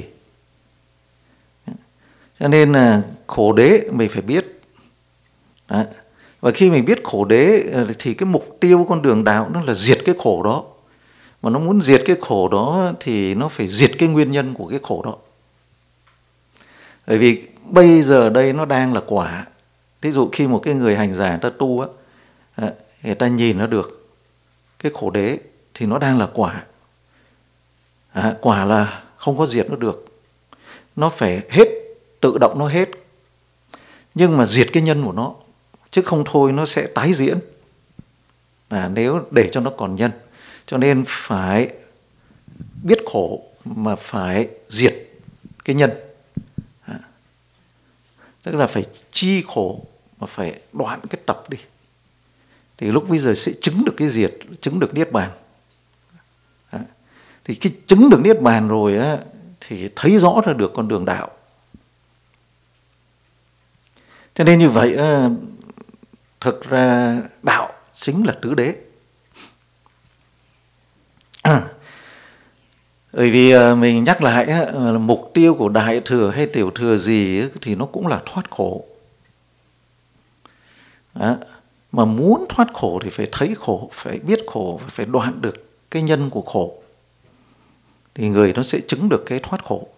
Cho nên là khổ đế mình phải biết. Đó. Và khi mình biết khổ đế thì cái mục tiêu con đường đạo nó là diệt cái khổ đó. Mà nó muốn diệt cái khổ đó thì nó phải diệt cái nguyên nhân của cái khổ đó. Bởi vì bây giờ đây nó đang là quả. Ví dụ khi một cái người hành giả người ta tu người ta nhìn nó được cái khổ đế thì nó đang là quả. Quả là không có diệt nó được. Nó phải hết, tự động nó hết. Nhưng mà diệt cái nhân của nó, chứ không thôi nó sẽ tái diễn nếu để cho nó còn nhân. Cho nên phải biết khổ mà phải diệt cái nhân. Tức là phải chi khổ mà phải đoạn cái tập đi. Thì lúc bây giờ sẽ chứng được cái diệt, chứng được niết bàn. Thì khi chứng được niết bàn rồi thì thấy rõ ra được con đường đạo. Cho nên như vậy thực ra đạo chính là tứ đế. Bởi vì mình nhắc lại mục tiêu của Đại Thừa hay Tiểu Thừa gì thì nó cũng là thoát khổ. Mà muốn thoát khổ thì phải thấy khổ, phải biết khổ, phải đoạn được cái nhân của khổ. Thì người nó sẽ chứng được cái thoát khổ.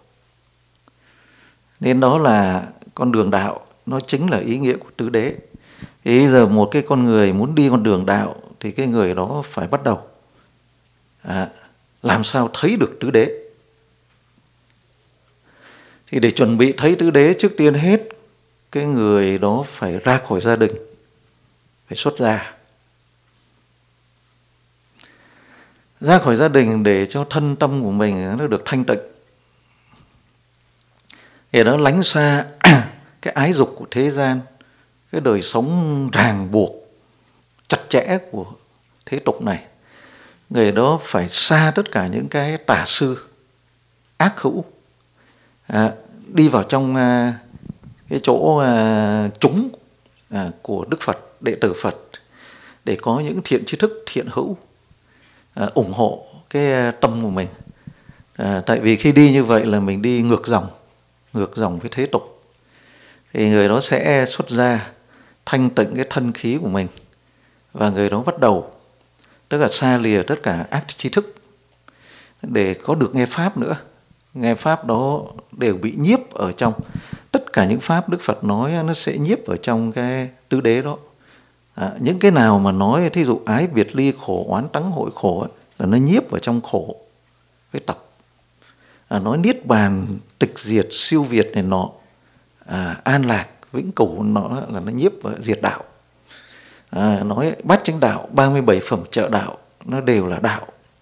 Nên đó là con đường đạo, nó chính là ý nghĩa của tứ đế. Thì bây giờ một cái con người muốn đi con đường đạo thì cái người đó phải bắt đầu làm sao thấy được tứ đế. Thì để chuẩn bị thấy tứ đế, trước tiên hết cái người đó phải ra khỏi gia đình, phải xuất gia. Ra khỏi gia đình để cho thân tâm của mình nó được thanh tịnh, để nó lánh xa cái ái dục của thế gian, cái đời sống ràng buộc chặt chẽ của thế tục này. Người đó phải xa tất cả những cái tà sư ác hữu, đi vào trong cái chỗ chúng của Đức Phật, đệ tử Phật, để có những thiện tri thức, thiện hữu ủng hộ cái tâm của mình. Tại vì khi đi như vậy là mình đi ngược dòng với thế tục. thì người đó sẽ xuất ra thanh tịnh cái thân khí của mình, và người đó bắt đầu, tức là xa lìa tất cả ác tri thức để có được nghe pháp nữa. Nghe pháp đó đều bị nhiếp ở trong tất cả những pháp Đức Phật nói, nó sẽ nhiếp ở trong cái tứ đế đó. Những cái nào mà nói thí dụ ái biệt ly khổ, oán tắng hội khổ ấy, là nó nhiếp ở trong khổ cái tập. Nói niết bàn tịch diệt siêu việt này nọ, an lạc vĩnh cửu nó là nó nhiếp vào diệt đạo. Nói bát chánh đạo, 37 phẩm trợ đạo, nó đều là đạo.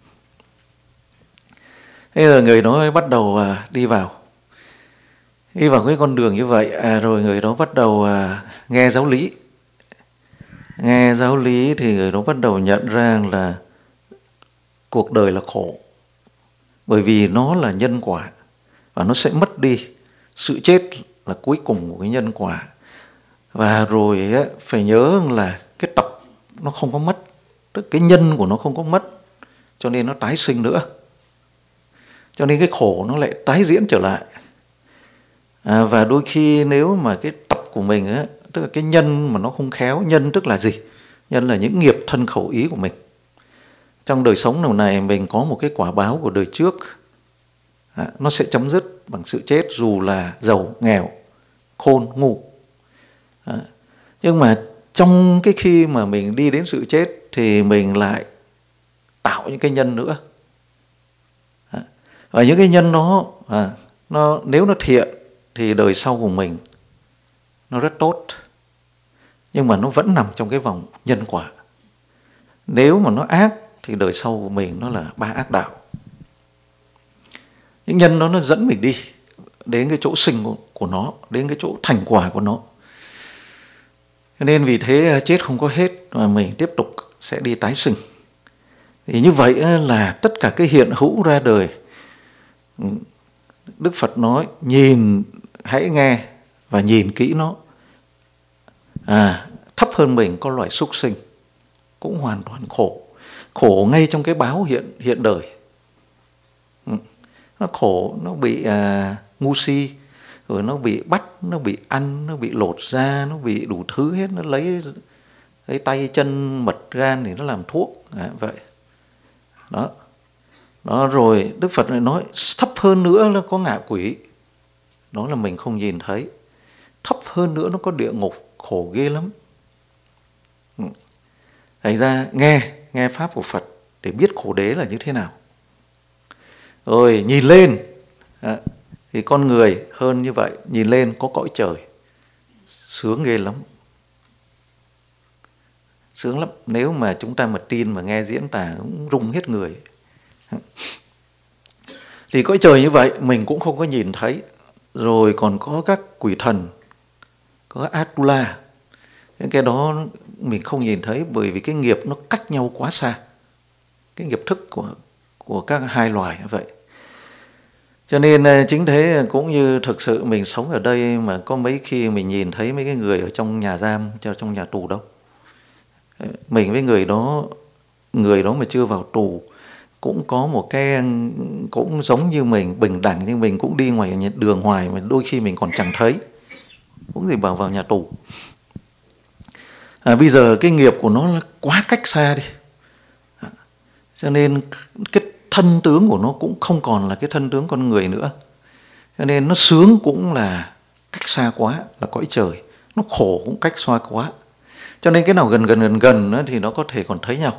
Thế rồi người đó bắt đầu đi vào cái con đường như vậy, rồi người đó bắt đầu nghe giáo lý. Nghe giáo lý thì người đó bắt đầu nhận ra là cuộc đời là khổ, bởi vì nó là nhân quả và nó sẽ mất đi. Sự chết là cuối cùng của cái nhân quả. Và rồi phải nhớ là cái tập nó không có mất, tức cái nhân của nó không có mất, cho nên nó tái sinh nữa. Cho nên cái khổ nó lại tái diễn trở lại. Và đôi khi nếu mà cái tập của mình ấy, tức là cái nhân mà nó không khéo. Nhân tức là gì? Nhân là những nghiệp thân khẩu ý của mình. Trong đời sống này mình có một cái quả báo của đời trước, nó sẽ chấm dứt bằng sự chết, dù là giàu, nghèo, khôn, ngu. Nhưng mà trong cái khi mà mình đi đến sự chết thì mình lại tạo những cái nhân nữa. Và những cái nhân đó, nếu nó thiện thì đời sau của mình nó rất tốt, nhưng mà nó vẫn nằm trong cái vòng nhân quả. Nếu mà nó ác thì đời sau của mình nó là ba ác đạo. Những nhân đó nó dẫn mình đi đến cái chỗ sinh của nó, đến cái chỗ thành quả của nó. Nên vì thế chết không có hết, mà mình tiếp tục sẽ đi tái sinh. Thì như vậy là tất cả cái hiện hữu ra đời, Đức Phật nói nhìn, hãy nghe và nhìn kỹ nó. Thấp hơn mình có loài súc sinh cũng hoàn toàn khổ. Khổ ngay trong cái báo hiện đời. Nó khổ, nó bị ngu si, rồi nó bị bắt, nó bị ăn, nó bị lột da, nó bị đủ thứ hết. Nó lấy tay chân mật gan thì nó làm thuốc. Vậy đó, rồi Đức Phật lại nói thấp hơn nữa là có ngạ quỷ. Đó là mình không nhìn thấy. Thấp hơn nữa nó có địa ngục, khổ ghê lắm. Thành ra nghe pháp của Phật để biết khổ đế là như thế nào. Rồi nhìn lên thì con người hơn như vậy, nhìn lên có cõi trời, sướng ghê lắm. Sướng lắm. Nếu mà chúng ta mà tin mà nghe diễn tả cũng rung hết người. Thì cõi trời như vậy mình cũng không có nhìn thấy. Rồi còn có các quỷ thần, có Atula. Cái đó mình không nhìn thấy, bởi vì cái nghiệp nó cách nhau quá xa. Cái nghiệp thức của các hai loài như vậy. Cho nên chính thế, cũng như thực sự mình sống ở đây mà có mấy khi mình nhìn thấy mấy cái người ở trong nhà giam, trong nhà tù đâu. Mình với người đó mà chưa vào tù cũng có một cái, cũng giống như mình, bình đẳng, nhưng mình cũng đi ngoài đường hoài mà đôi khi mình còn chẳng thấy, cũng gì vào nhà tù. Bây giờ cái nghiệp của nó quá cách xa đi, cho nên cái thân tướng của nó cũng không còn là cái thân tướng con người nữa. Cho nên nó sướng cũng là cách xa quá, là cõi trời. Nó khổ cũng cách xa quá. Cho nên cái nào gần thì nó có thể còn thấy nhau.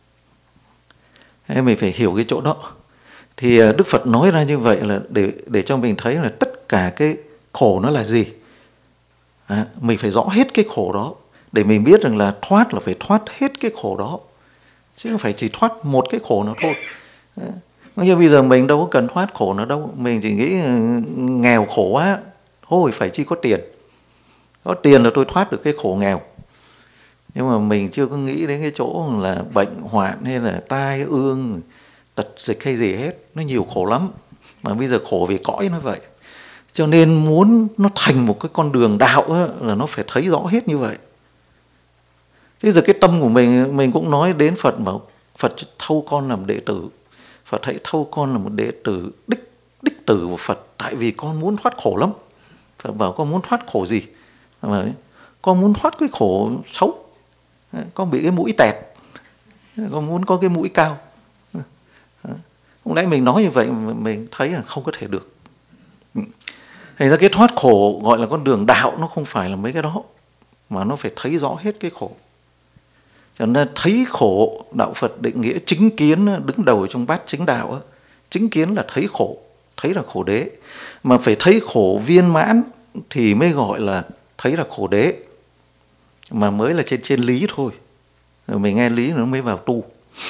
Mình phải hiểu cái chỗ đó. Thì Đức Phật nói ra như vậy là để cho mình thấy là tất cả cái khổ nó là gì. Mình phải rõ hết cái khổ đó, để mình biết rằng là thoát là phải thoát hết cái khổ đó, chứ không phải chỉ thoát một cái khổ nào thôi. Nhưng bây giờ mình đâu có cần thoát khổ nào đâu. Mình chỉ nghĩ nghèo khổ quá, thôi phải chi có tiền. Có tiền là tôi thoát được cái khổ nghèo. Nhưng mà mình chưa có nghĩ đến cái chỗ là bệnh hoạn hay là tai ương, tật dịch hay gì hết. Nó nhiều khổ lắm. Mà bây giờ khổ vì cõi nó vậy. Cho nên muốn nó thành một cái con đường đạo á, là nó phải thấy rõ hết như vậy. Thế giờ cái tâm của mình cũng nói đến Phật, bảo Phật thâu con làm đệ tử. Phật hãy thâu con là một đệ tử đích tử của Phật, tại vì con muốn thoát khổ lắm. Phật bảo con muốn thoát khổ gì? Bảo, con muốn thoát cái khổ xấu, con bị cái mũi tẹt, con muốn có cái mũi cao. Lúc nãy mình nói như vậy mình thấy là không có thể được. Thành ra cái thoát khổ gọi là con đường đạo, nó không phải là mấy cái đó, mà nó phải thấy rõ hết cái khổ. Cho nên thấy khổ, đạo Phật định nghĩa chính kiến đứng đầu trong bát chính đạo. Chính kiến là thấy khổ, thấy là khổ đế. Mà phải thấy khổ viên mãn thì mới gọi là thấy là khổ đế, mà mới là trên lý thôi. Rồi mình nghe lý nó mới vào tu.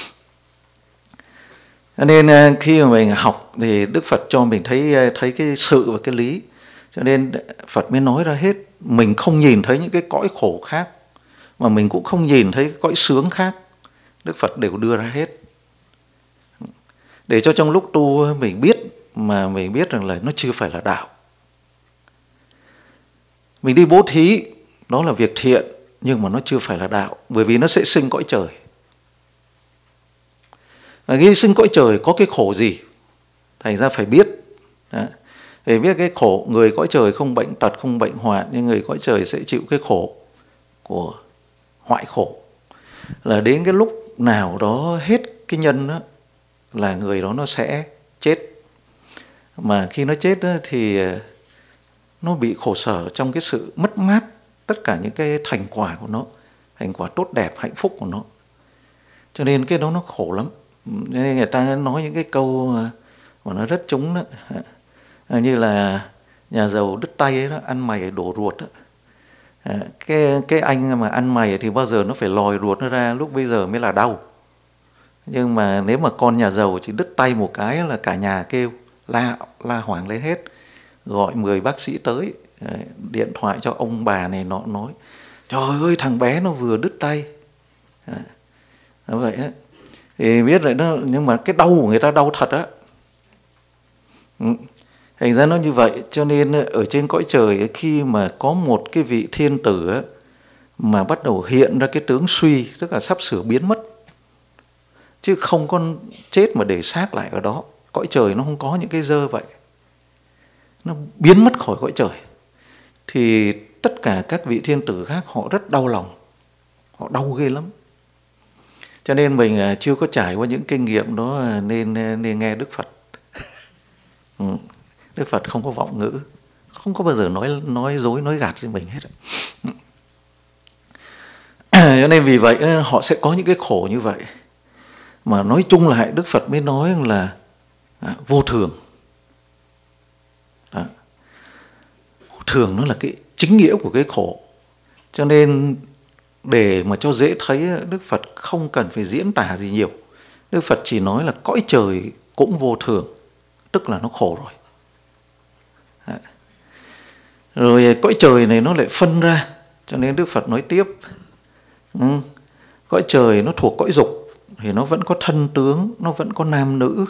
Cho nên khi mà mình học thì Đức Phật cho mình thấy cái sự và cái lý. Cho nên Phật mới nói ra hết. Mình không nhìn thấy những cái cõi khổ khác, mà mình cũng không nhìn thấy cái cõi sướng khác. Đức Phật đều đưa ra hết. Để cho trong lúc tu mình biết, mà mình biết rằng là nó chưa phải là đạo. Mình đi bố thí, đó là việc thiện, nhưng mà nó chưa phải là đạo. Bởi vì nó sẽ sinh cõi trời. Và khi sinh cõi trời có cái khổ gì? Thành ra phải biết. Để biết cái khổ, người cõi trời không bệnh tật, không bệnh hoạn, nhưng người cõi trời sẽ chịu cái khổ của hoại khổ. Là đến cái lúc nào đó hết cái nhân đó, là người đó nó sẽ chết. Mà khi nó chết đó, thì nó bị khổ sở trong cái sự mất mát tất cả những cái thành quả của nó, thành quả tốt đẹp, hạnh phúc của nó. Cho nên cái đó nó khổ lắm. Nên người ta nói những cái câu mà nó rất trúng đó. Như là nhà giàu đứt tay ấy đó, ăn mày đổ ruột đó. Cái anh mà ăn mày thì bao giờ nó phải lòi ruột nó ra, lúc bây giờ mới là đau. Nhưng mà nếu mà con nhà giàu chỉ đứt tay một cái là cả nhà kêu, la hoảng lên hết. Gọi 10 bác sĩ tới, điện thoại cho ông bà này nọ nói, trời ơi thằng bé nó vừa đứt tay. Đó vậy á. Thì biết rồi đó, nhưng mà cái đau của người ta đau thật á. Thành ra nó như vậy. Cho nên ở trên cõi trời khi mà có một cái vị thiên tử á, mà bắt đầu hiện ra cái tướng suy, tức là sắp sửa biến mất, chứ không có chết mà để xác lại ở đó. Cõi trời nó không có những cái dơ vậy, nó biến mất khỏi cõi trời. Thì tất cả các vị thiên tử khác họ rất đau lòng, họ đau ghê lắm. Cho nên mình chưa có trải qua những kinh nghiệm đó, nên nghe Đức Phật. Đức Phật không có vọng ngữ, không có bao giờ nói dối, nói gạt với mình hết. Cho nên vì vậy họ sẽ có những cái khổ như vậy. Mà nói chung lại Đức Phật mới nói là vô thường. Đó. Thường nó là cái chính nghĩa của cái khổ. Cho nên để mà cho dễ thấy, Đức Phật không cần phải diễn tả gì nhiều. Đức Phật chỉ nói là cõi trời cũng vô thường, tức là nó khổ rồi. Rồi cõi trời này nó lại phân ra. Cho nên Đức Phật nói tiếp, cõi trời nó thuộc cõi dục thì nó vẫn có thân tướng, nó vẫn có nam nữ.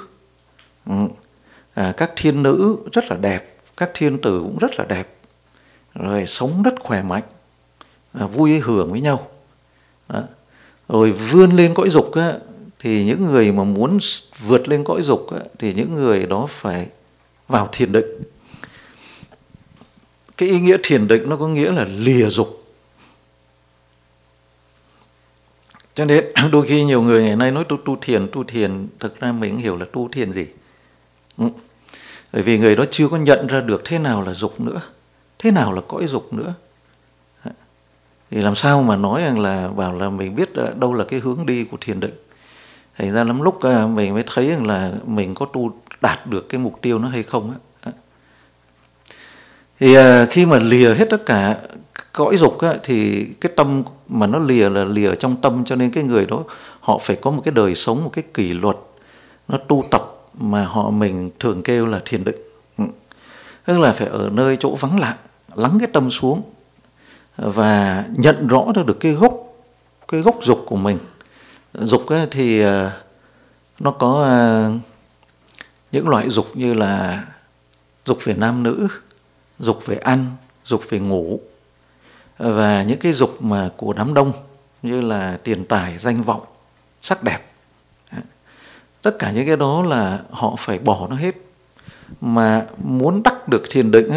Các thiên nữ rất là đẹp, các thiên tử cũng rất là đẹp, rồi sống rất khỏe mạnh, vui hưởng với nhau. Đó. Rồi vươn lên cõi dục á, thì những người mà muốn vượt lên cõi dục á, thì những người đó phải vào thiền định. Cái ý nghĩa thiền định nó có nghĩa là lìa dục. Cho nên đôi khi nhiều người ngày nay nói tu thiền, thực ra mình hiểu là tu thiền gì. Bởi vì người đó chưa có nhận ra được thế nào là dục nữa, thế nào là cõi dục nữa. Thì làm sao mà nói rằng là bảo là mình biết đâu là cái hướng đi của thiền định. Thành ra lắm lúc mình mới thấy rằng là mình có tu đạt được cái mục tiêu nó hay không á. Thì khi mà lìa hết tất cả cõi dục á, thì cái tâm mà nó lìa là lìa trong tâm. Cho nên cái người đó họ phải có một cái đời sống, một cái kỷ luật, nó tu tập mà mình thường kêu là thiền định. Tức là phải ở nơi chỗ vắng lặng, lắng cái tâm xuống và nhận rõ được cái gốc dục của mình. Dục thì nó có những loại dục như là dục về nam nữ, dục về ăn, dục về ngủ, và những cái dục mà của đám đông như là tiền tài, danh vọng, sắc đẹp. Tất cả những cái đó là họ phải bỏ nó hết. Mà muốn đắc được thiền định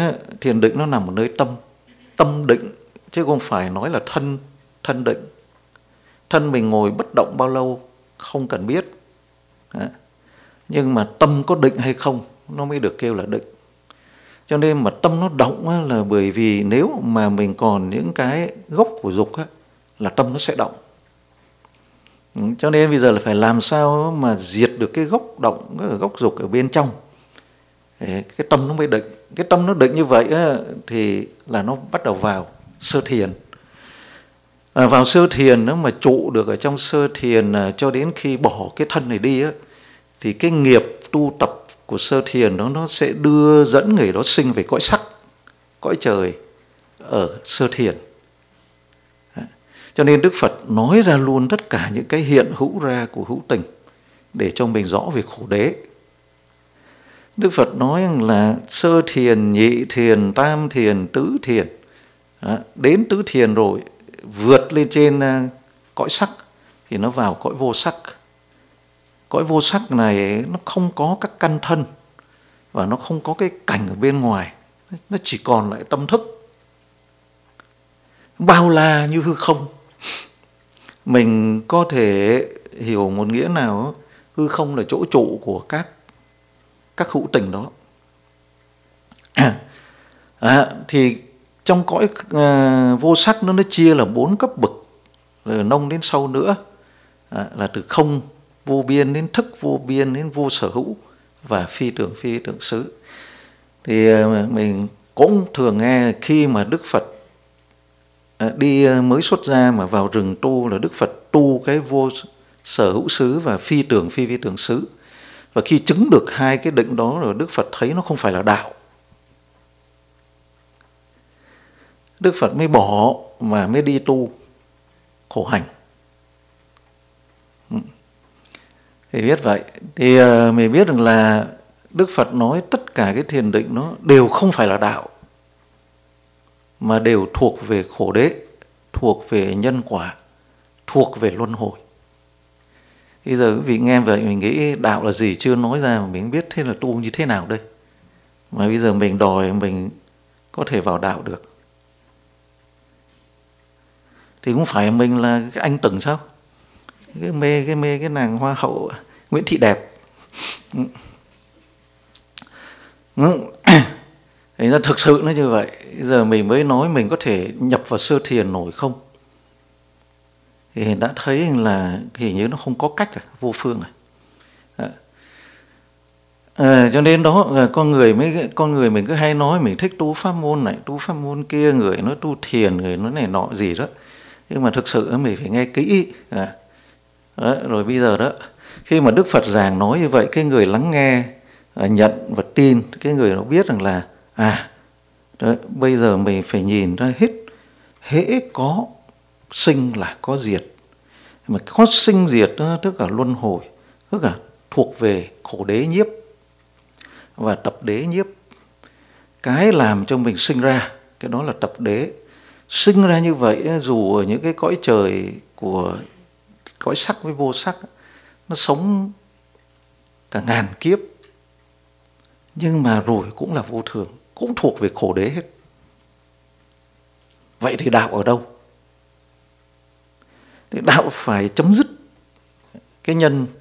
thiền định nó nằm ở nơi tâm, tâm định, chứ không phải nói là thân định. Thân mình ngồi bất động bao lâu không cần biết. Nhưng mà tâm có định hay không nó mới được kêu là định. Cho nên mà tâm nó động là bởi vì nếu mà mình còn những cái gốc của dục là tâm nó sẽ động. Cho nên bây giờ là phải làm sao mà diệt được cái gốc động, cái gốc dục ở bên trong. Cái tâm nó mới định. Cái tâm nó định như vậy thì là nó bắt đầu vào sơ thiền. Vào sơ thiền nó mà trụ được ở trong sơ thiền cho đến khi bỏ cái thân này đi thì cái nghiệp tu tập của sơ thiền đó nó sẽ đưa dẫn người đó sinh về cõi sắc, cõi trời ở sơ thiền. Cho nên Đức Phật nói ra luôn tất cả những cái hiện hữu ra của hữu tình để cho mình rõ về khổ đế. Đức Phật nói là sơ thiền, nhị thiền, tam thiền, tứ thiền. Đến tứ thiền rồi vượt lên trên cõi sắc thì nó vào cõi vô sắc. Cõi vô sắc này nó không có các căn thân và nó không có cái cảnh ở bên ngoài, nó chỉ còn lại tâm thức bao la như hư không. Mình có thể hiểu một nghĩa nào hư không là chỗ trụ của các hữu tình đó. Thì trong cõi vô sắc nó chia là 4 cấp bậc, rồi nông đến sâu nữa là từ không vô biên đến thức vô biên đến vô sở hữu và phi tưởng xứ. Thì mình cũng thường nghe khi mà Đức Phật đi mới xuất ra mà vào rừng tu là Đức Phật tu cái vô sở hữu xứ và phi tưởng xứ. Và khi chứng được hai cái định đó rồi Đức Phật thấy nó không phải là đạo. Đức Phật mới bỏ mà mới đi tu khổ hành. Thì biết vậy thì mình biết rằng là Đức Phật nói tất cả cái thiền định nó đều không phải là đạo, mà đều thuộc về khổ đế, thuộc về nhân quả, thuộc về luân hồi. Bây giờ quý vị nghe vậy mình nghĩ đạo là gì chưa nói ra mà mình biết thế là tu như thế nào đây. Mà bây giờ mình đòi mình có thể vào đạo được. Thì cũng phải mình là cái anh Từng sao? Cái mê cái nàng hoa hậu Nguyễn Thị Đẹp. Thế ra thực sự nó như vậy. Giờ mình mới nói mình có thể nhập vào sơ thiền nổi không? Thì đã thấy là hình như nó không có cách vô phương cho nên đó con người mình cứ hay nói mình thích tu pháp môn này, tu pháp môn kia, người nó tu thiền, người nó này nọ gì đó. Nhưng mà thực sự mình phải nghe kỹ. Rồi bây giờ đó, khi mà Đức Phật giảng nói như vậy, cái người lắng nghe, nhận và tin, cái người nó biết rằng là bây giờ mình phải nhìn ra hết, hễ có sinh là có diệt. Mà có sinh diệt đó, tức là luân hồi, tức là thuộc về khổ đế nhiếp và tập đế nhiếp. Cái làm cho mình sinh ra, cái đó là tập đế. Sinh ra như vậy dù ở những cái cõi trời của cõi sắc với vô sắc, nó sống cả ngàn kiếp, nhưng mà rồi cũng là vô thường, cũng thuộc về khổ đế hết. Vậy thì đạo ở đâu? Thì đạo phải chấm dứt cái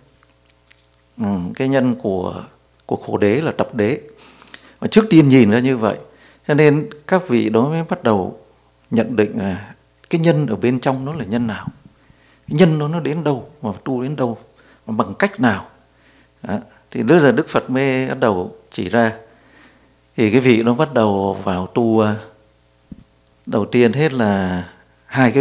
nhân của khổ đế là tập đế. Và trước tiên nhìn ra như vậy, cho nên các vị đó mới bắt đầu nhận định là cái nhân ở bên trong nó là nhân nào, cái nhân nó đến đâu, mà tu đến đâu, mà bằng cách nào. Thì bây giờ Đức Phật mới bắt đầu chỉ ra. Thì cái vị nó bắt đầu vào tu đầu tiên hết là hai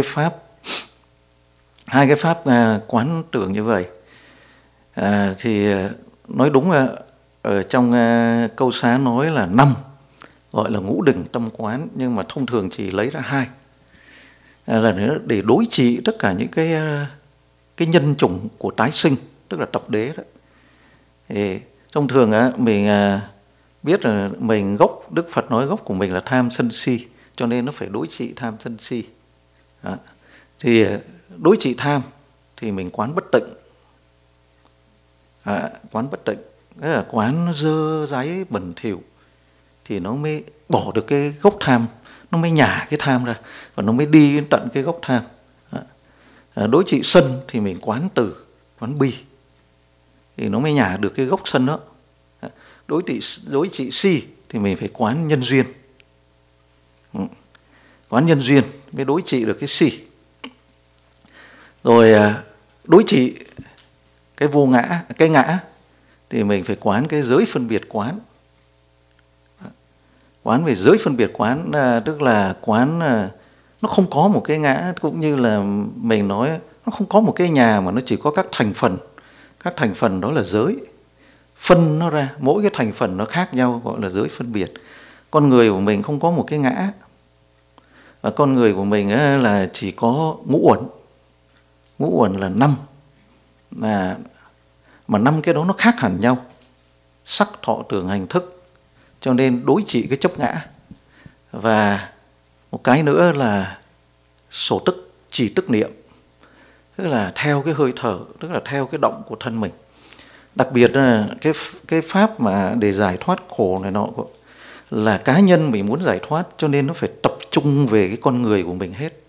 cái pháp quán tưởng như vậy. Thì nói đúng ở trong câu xá nói là 5, gọi là ngũ đỉnh tâm quán, nhưng mà thông thường chỉ lấy ra 2 là để đối trị tất cả những cái nhân chủng của tái sinh, tức là tập đế đó. Thì thông thường mình biết là mình Đức Phật nói gốc của mình là tham sân si, cho nên nó phải đối trị tham sân si. Thì đối trị tham thì mình quán bất tịnh. Quán bất tịnh, tức là quán nó dơ dáy bẩn thỉu, thì nó mới bỏ được cái gốc tham, nó mới nhả cái tham ra và nó mới đi đến tận cái gốc tham. Đối trị sân thì mình quán từ, quán bi thì nó mới nhả được cái gốc sân đó. Đối trị si thì mình phải quán nhân duyên, quán nhân duyên mới đối trị được cái si. Rồi đối trị cái vô ngã, cái ngã thì mình phải quán cái giới phân biệt quán. Quán về giới phân biệt quán tức là quán nó không có một cái ngã, cũng như là mình nói nó không có một cái nhà mà nó chỉ có các thành phần. Các thành phần đó là giới, phân nó ra, mỗi cái thành phần nó khác nhau gọi là giới phân biệt. Con người của mình không có một cái ngã, và con người của mình là chỉ có ngũ uẩn. Ngũ uẩn là 5, mà 5 cái đó nó khác hẳn nhau: sắc, thọ, tưởng, hành, thức. Cho nên đối trị cái chấp ngã. Và một cái nữa là sổ tức, trì tức niệm, tức là theo cái hơi thở, tức là theo cái động của thân mình. Đặc biệt là cái pháp mà để giải thoát khổ này nọ là cá nhân mình muốn giải thoát, cho nên nó phải tập trung về cái con người của mình hết.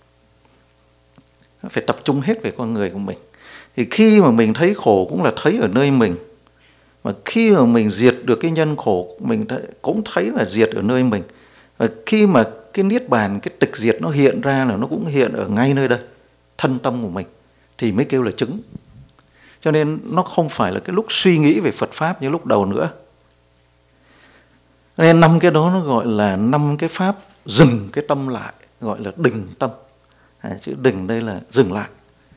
Nó phải tập trung hết về con người của mình. Thì khi mà mình thấy khổ cũng là thấy ở nơi mình, mà khi mà mình diệt được cái nhân khổ mình cũng thấy là diệt ở nơi mình. Và khi mà cái niết bàn, cái tịch diệt nó hiện ra là nó cũng hiện ở ngay nơi đây, thân tâm của mình, thì mới kêu là chứng. Cho nên nó không phải là cái lúc suy nghĩ về Phật Pháp như lúc đầu nữa. Nên 5 cái đó nó gọi là 5 cái pháp dừng cái tâm lại, gọi là định tâm. Chữ định đây là dừng lại.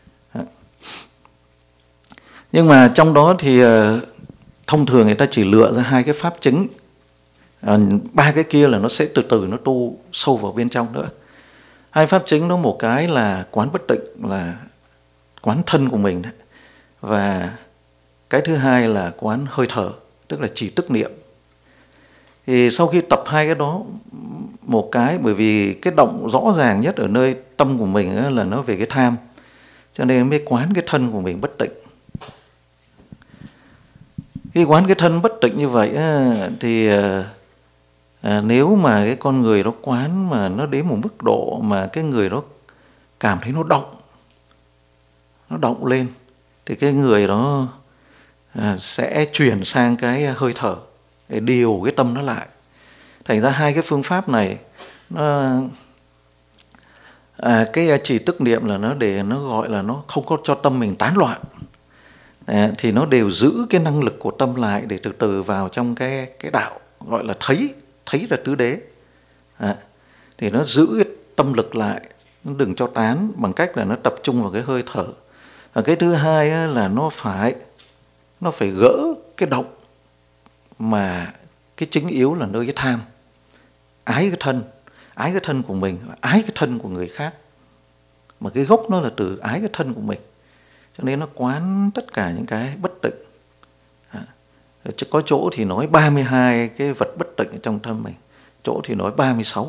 Nhưng mà trong đó thì thông thường người ta chỉ lựa ra 2 cái pháp chính. 3 cái kia là nó sẽ từ từ nó tu sâu vào bên trong nữa. 2 pháp chính đó, một cái là quán bất tịnh, là quán thân của mình đấy. Và cái thứ hai là quán hơi thở, tức là trì tức niệm. Thì sau khi tập 2 cái đó, một cái bởi vì cái động rõ ràng nhất ở nơi tâm của mình là nó về cái tham, cho nên mới quán cái thân của mình bất tịnh. Khi quán cái thân bất tịnh như vậy thì nếu mà cái con người đó quán mà nó đến một mức độ mà cái người đó cảm thấy nó động lên, thì cái người đó sẽ chuyển sang cái hơi thở để điều cái tâm nó lại. Thành ra 2 cái phương pháp này cái trì tức niệm là nó gọi là nó không có cho tâm mình tán loạn. Thì nó đều giữ cái năng lực của tâm lại để từ từ vào trong cái đạo gọi là thấy là tứ đế. Thì nó giữ cái tâm lực lại, nó đừng cho tán bằng cách là nó tập trung vào cái hơi thở. Và cái thứ hai là nó phải gỡ cái động mà cái chính yếu là nơi cái tham, ái cái thân của mình, ái cái thân của người khác. Mà cái gốc nó là từ ái cái thân của mình. Cho nên nó quán tất cả những cái bất tịnh. Có chỗ thì nói 32 cái vật bất tịnh ở trong thân mình, chỗ thì nói 36.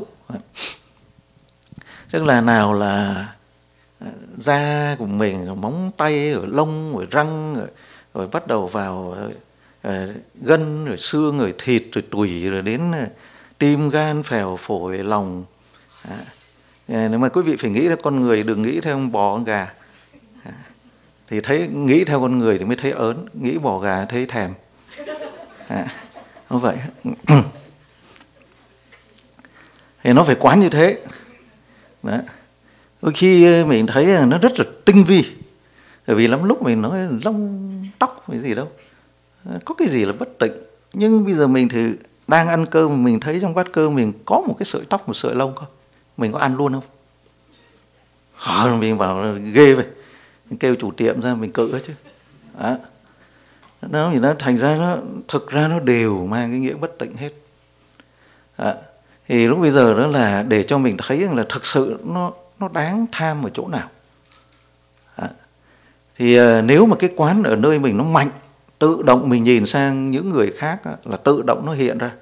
Tức là nào là da của mình, móng tay, rồi lông, rồi răng, rồi bắt đầu vào gân, rồi xương, rồi thịt, rồi tủy, rồi đến tim, gan, phèo, phổi, lòng. Nếu mà quý vị phải nghĩ là con người, đừng nghĩ theo con bò, con gà. Thì nghĩ theo con người thì mới thấy ớn, nghĩ bò gà thấy thèm. Không vậy. Thì nó phải quán như thế. Đấy. Đôi khi mình thấy nó rất là tinh vi. Bởi vì lắm lúc mình nói lông tóc cái gì đâu, có cái gì là bất tịnh. Nhưng bây giờ mình thì đang ăn cơm, mình thấy trong bát cơm mình có một cái sợi tóc, một sợi lông không, mình có ăn luôn không? Mình bảo ghê vậy, mình kêu chủ tiệm ra mình cự chứ. Nó thành ra thực ra nó đều mang cái nghĩa bất tịnh hết. Thì lúc bây giờ đó là để cho mình thấy rằng là thực sự nó đáng tham ở chỗ nào. Thì nếu mà cái quán ở nơi mình nó mạnh, tự động mình nhìn sang những người khác là tự động nó hiện ra.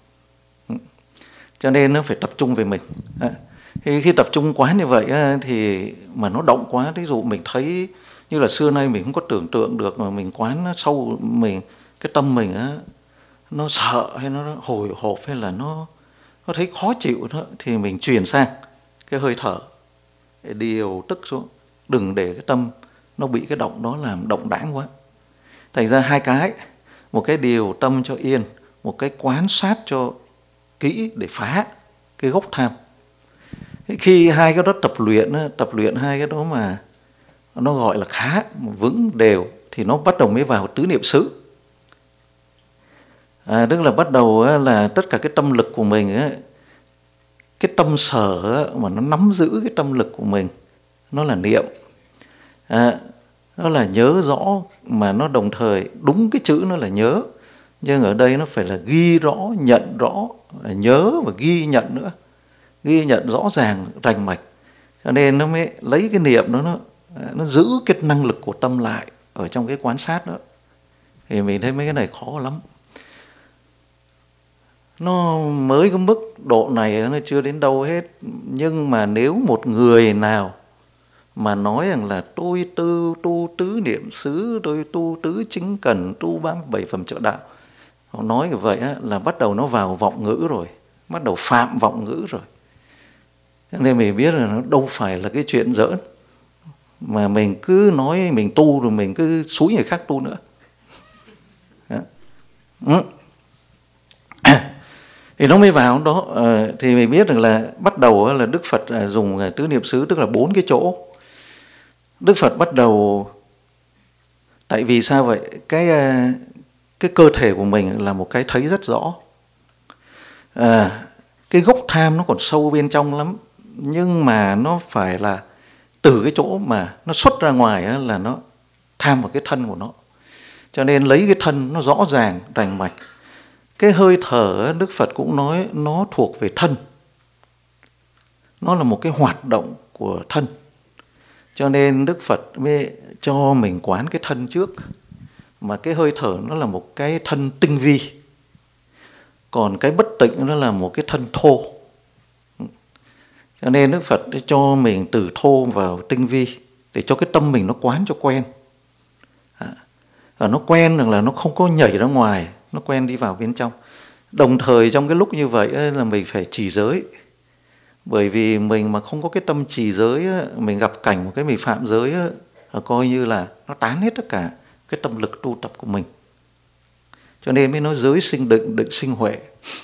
Cho nên nó phải tập trung về mình. Thì khi tập trung quá như vậy thì mà nó động quá, ví dụ mình thấy như là xưa nay mình không có tưởng tượng được, mà mình quán sâu mình, cái tâm mình nó sợ hay nó hồi hộp hay là nó thấy khó chịu đó, thì mình chuyển sang cái hơi thở để điều tức xuống, đừng để cái tâm nó bị cái động đó làm động đãng quá. Thành ra hai cái, một cái điều tâm cho yên, một cái quan sát cho kỹ để phá cái gốc tham. Khi hai cái đó tập luyện hai cái đó mà nó gọi là khá, vững đều, thì nó bắt đầu mới vào tứ niệm xứ. Tức là bắt đầu là tất cả cái tâm lực của mình, cái tâm sở mà nó nắm giữ cái tâm lực của mình, nó là niệm. Nó là nhớ rõ, mà nó đồng thời đúng cái chữ nó là nhớ, nhưng ở đây nó phải là ghi rõ, nhận rõ, nhớ và ghi nhận nữa, ghi nhận rõ ràng rành mạch. Cho nên nó mới lấy cái niệm đó, nó giữ cái năng lực của tâm lại ở trong cái quan sát đó. Thì mình thấy mấy cái này khó lắm. Nó mới cái mức độ này nó chưa đến đâu hết. Nhưng mà nếu một người nào mà nói rằng là tôi tu tứ niệm xứ, tôi tu tứ chính cần, tu 37 phẩm trợ đạo, họ nói như vậy là bắt đầu nó vào vọng ngữ rồi, bắt đầu phạm vọng ngữ rồi. Cho nên mình biết là nó đâu phải là cái chuyện giỡn, mà mình cứ nói mình tu rồi mình cứ xúi người khác tu nữa. Thì nó mới vào đó. Thì mình biết rằng là bắt đầu là Đức Phật dùng tứ niệm xứ, tức là 4 cái chỗ. Đức Phật bắt đầu, tại vì sao vậy? Cái cơ thể của mình là một cái thấy rất rõ. Cái gốc tham nó còn sâu bên trong lắm, nhưng mà nó phải là từ cái chỗ mà nó xuất ra ngoài là nó tham vào cái thân của nó. Cho nên lấy cái thân nó rõ ràng, rành mạch. Cái hơi thở Đức Phật cũng nói nó thuộc về thân. Nó là một cái hoạt động của thân. Cho nên Đức Phật mới cho mình quán cái thân trước. Mà cái hơi thở nó là một cái thân tinh vi. Còn cái bất tịnh nó là một cái thân thô. Cho nên Đức Phật cho mình từ thô vào tinh vi, để cho cái tâm mình nó quán cho quen. Nó quen rằng là nó không có nhảy ra ngoài, nó quen đi vào bên trong. Đồng thời trong cái lúc như vậy là mình phải trì giới. Bởi vì mình mà không có cái tâm trì giới, mình gặp cảnh một cái mình phạm giới, coi như là nó tán hết tất cả cái tâm lực tu tập của mình. Cho nên mới nói giới sinh định, định sinh huệ.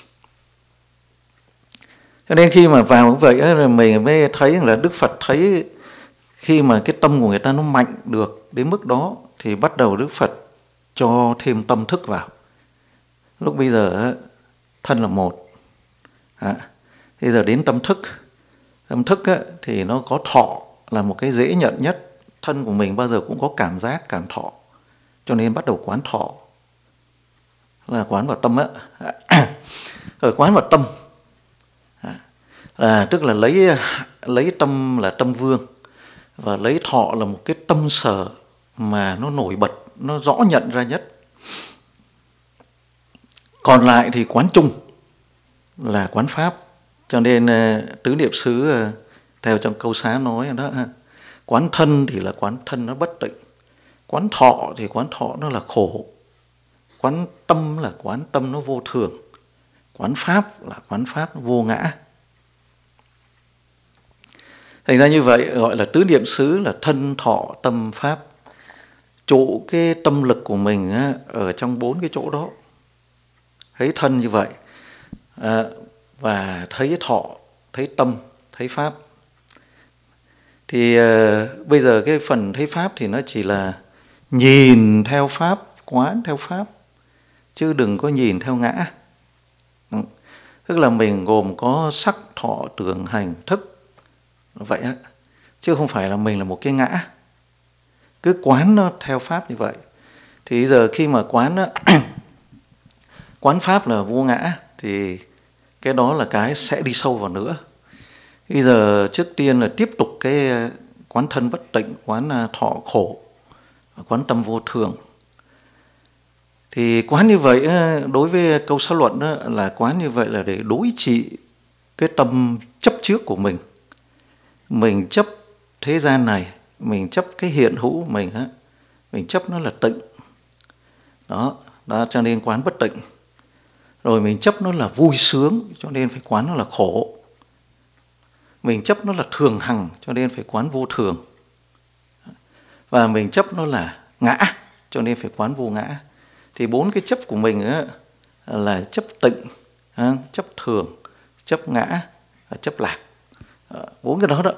Cho nên khi mà vào như vậy mình mới thấy là Đức Phật thấy khi mà cái tâm của người ta nó mạnh được đến mức đó, thì bắt đầu Đức Phật cho thêm tâm thức vào. Lúc bây giờ thân là một. Bây giờ đến tâm thức. Tâm thức thì nó có thọ, là một cái dễ nhận nhất. Thân của mình bao giờ cũng có cảm giác, cảm thọ. Cho nên bắt đầu quán thọ, là quán vào tâm ở quán vào tâm, tức là lấy tâm là tâm vương, và lấy thọ là một cái tâm sở mà nó nổi bật, nó rõ nhận ra nhất. Còn lại thì quán chung là quán pháp. Cho nên tứ niệm xứ theo trong câu xá nói đó, quán thân thì là quán thân nó bất tịnh, quán thọ thì quán thọ nó là khổ, quán tâm là quán tâm nó vô thường, quán pháp là quán pháp nó vô ngã. Thành ra như vậy gọi là tứ niệm xứ là thân, thọ, tâm, pháp. Trụ cái tâm lực của mình ở trong 4 cái chỗ đó. Thấy thân như vậy, và thấy thọ, thấy tâm, thấy pháp. Thì bây giờ cái phần thấy pháp thì nó chỉ là nhìn theo pháp, quán theo pháp, chứ đừng có nhìn theo ngã. Tức là mình gồm có sắc, thọ, tưởng, hành, thức. Vậy á, chứ không phải là mình là một cái ngã. Cứ quán nó theo pháp như vậy. Thì bây giờ khi mà quán pháp là vô ngã, thì cái đó là cái sẽ đi sâu vào nữa. Bây giờ trước tiên là tiếp tục cái quán thân bất tịnh, quán thọ khổ, quán tâm vô thường. Thì quán như vậy đối với câu xã luận là quán như vậy là để đối trị cái tâm chấp trước của mình. Mình chấp thế gian này, mình chấp cái hiện hữu của mình chấp nó là tịnh. Đó cho nên quán bất tịnh. Rồi mình chấp nó là vui sướng, cho nên phải quán nó là khổ. Mình chấp nó là thường hằng, cho nên phải quán vô thường. Và mình chấp nó là ngã, cho nên phải quán vô ngã. Thì 4 cái chấp của mình á, là chấp tịnh, chấp thường, chấp ngã và chấp lạc. 4 cái đó đó.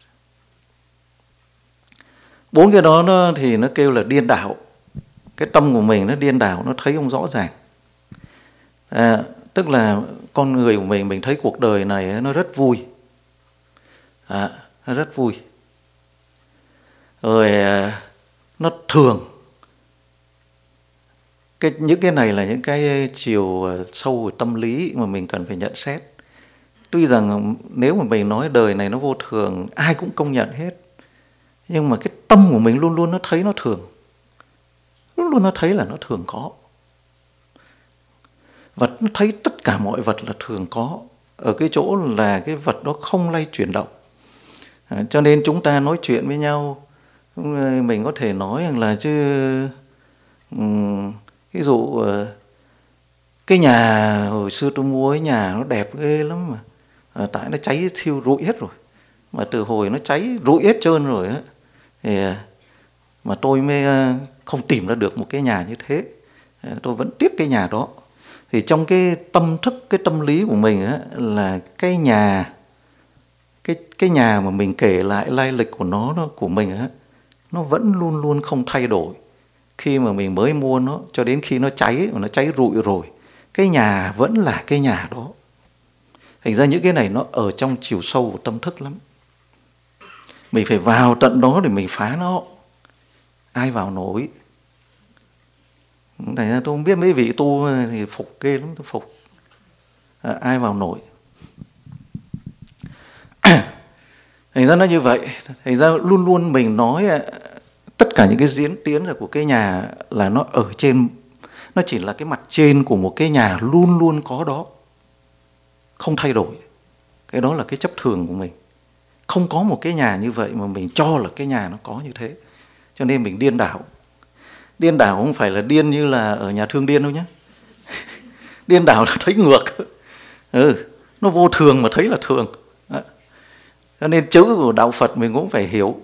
4 cái đó thì nó kêu là điên đảo. Cái tâm của mình nó điên đảo, nó thấy không rõ ràng. Tức là con người của mình thấy cuộc đời này nó rất vui. Nó rất vui. Rồi nó thường. Những cái này là những cái chiều sâu của tâm lý mà mình cần phải nhận xét. Tuy rằng nếu mà mình nói đời này nó vô thường, ai cũng công nhận hết. Nhưng mà cái tâm của mình luôn luôn nó thấy nó thường. Luôn luôn nó thấy là nó thường có. Vật nó thấy tất cả mọi vật là thường có. Ở cái chỗ là cái vật đó không lay chuyển động. Cho nên chúng ta nói chuyện với nhau, mình có thể nói rằng là chứ ví dụ cái nhà hồi xưa tôi mua cái nhà nó đẹp ghê lắm mà tại nó cháy thiêu rụi hết rồi, mà từ hồi nó cháy rụi hết trơn rồi á, thì mà tôi mới không tìm ra được một cái nhà như thế. Tôi vẫn tiếc cái nhà đó. Thì trong cái tâm thức, cái tâm lý của mình á, là cái nhà mà mình kể lại lai lịch của nó của mình á, nó vẫn luôn luôn không thay đổi. Khi mà mình mới mua nó cho đến khi nó cháy, nó cháy rụi rồi, cái nhà vẫn là cái nhà đó. Thành ra những cái này nó ở trong chiều sâu của tâm thức lắm. Mình phải vào tận đó để mình phá nó. Ai vào nổi. Thành ra tôi không biết mấy vị tu thì phục ghê lắm, tôi phục. Ai vào nổi. Thành ra nó như vậy. Thành ra luôn luôn mình nói tất cả những cái diễn tiến của cái nhà là nó ở trên, nó chỉ là cái mặt trên của một cái nhà luôn luôn có đó, không thay đổi. Cái đó là cái chấp thường của mình. Không có một cái nhà như vậy mà mình cho là cái nhà nó có như thế. Cho nên mình điên đảo. Điên đảo không phải là điên như là ở nhà thương điên đâu nhé. Điên đảo là thấy ngược. Nó vô thường mà thấy là thường. Đó. Cho nên chữ của đạo Phật mình cũng phải hiểu.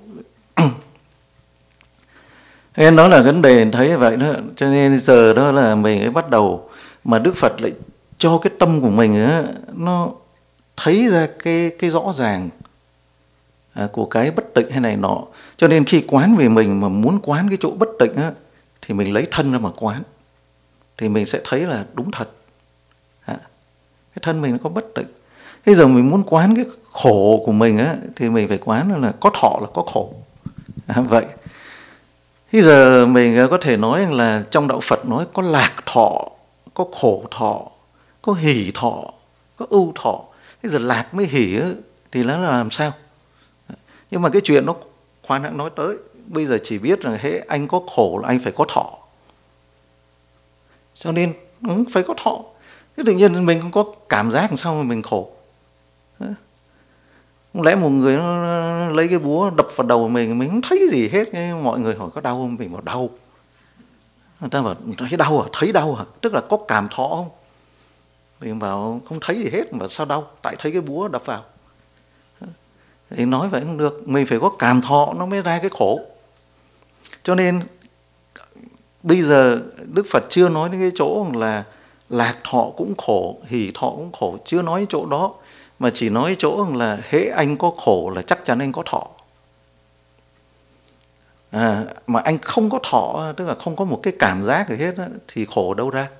Nên đó là vấn đề thấy vậy đó. Cho nên giờ đó là mình mới bắt đầu, mà Đức Phật lại cho cái tâm của mình á, nó thấy ra cái rõ ràng của cái bất tịnh hay này nọ. Cho nên khi quán về mình mà muốn quán cái chỗ bất tịnh á, thì mình lấy thân ra mà quán, thì mình sẽ thấy là đúng thật. Cái thân mình nó có bất tịnh. Bây giờ mình muốn quán cái khổ của mình á, thì mình phải quán là có thọ là có khổ. Vậy bây giờ mình có thể nói là trong đạo Phật nói có lạc thọ, có khổ thọ, có hỷ thọ, có ưu thọ. Bây giờ lạc với hỷ thì nó là làm sao? Nhưng mà cái chuyện nó khoan hãng nói tới. Bây giờ chỉ biết rằng hễ anh có khổ là anh phải có thọ. Cho nên phải có thọ. Thế tự nhiên mình không có cảm giác làm sao mà mình khổ. Không lẽ một người nó lấy cái búa đập vào đầu mình không thấy gì hết. Mọi người hỏi có đau không? Mình bảo đau. Người ta bảo thấy đau à? Thấy đau à? Tức là có cảm thọ không? Mình bảo không thấy gì hết. Mà sao đau? Tại thấy cái búa đập vào. Thì nói vậy không được. Mình phải có cảm thọ nó mới ra cái khổ. Cho nên bây giờ Đức Phật chưa nói đến cái chỗ là lạc thọ cũng khổ, hỷ thọ cũng khổ. Chưa nói chỗ đó. Mà chỉ nói chỗ là hễ anh có khổ là chắc chắn anh có thọ. Mà anh không có thọ, tức là không có một cái cảm giác gì hết, thì khổ đâu ra.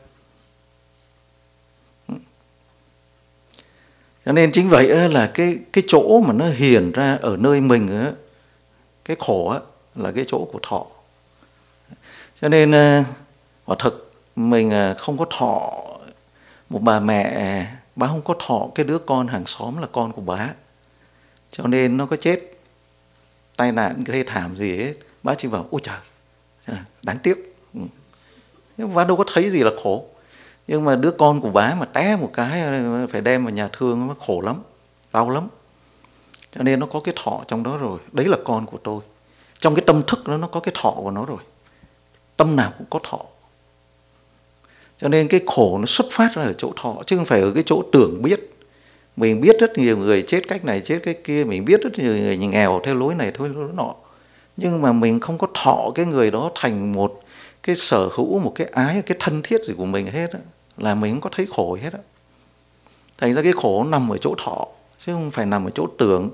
Cho nên chính vậy là cái chỗ mà nó hiển ra ở nơi mình, cái khổ là cái chỗ của thọ. Cho nên quả thực mình không có thọ. Một bà mẹ, bà không có thọ cái đứa con hàng xóm là con của bà. Cho nên nó có chết tai nạn thê thảm gì hết, bà chỉ bảo ôi trời, đáng tiếc. Nhưng bà đâu có thấy gì là khổ. Nhưng mà đứa con của bà mà té một cái phải đem vào nhà thương, nó khổ lắm, đau lắm. Cho nên nó có cái thọ trong đó rồi. Đấy là con của tôi. Trong cái tâm thức đó nó có cái thọ của nó rồi. Tâm nào cũng có thọ. Cho nên cái khổ nó xuất phát ra ở chỗ thọ, chứ không phải ở cái chỗ tưởng biết. Mình biết rất nhiều người chết cách này chết cách kia, mình biết rất nhiều người nghèo theo lối này thôi lối nọ, nhưng mà mình không có thọ cái người đó thành một cái sở hữu, một cái ái, cái thân thiết gì của mình hết á, là mình không có thấy khổ hết á. Thành ra cái khổ nằm ở chỗ thọ chứ không phải nằm ở chỗ tưởng.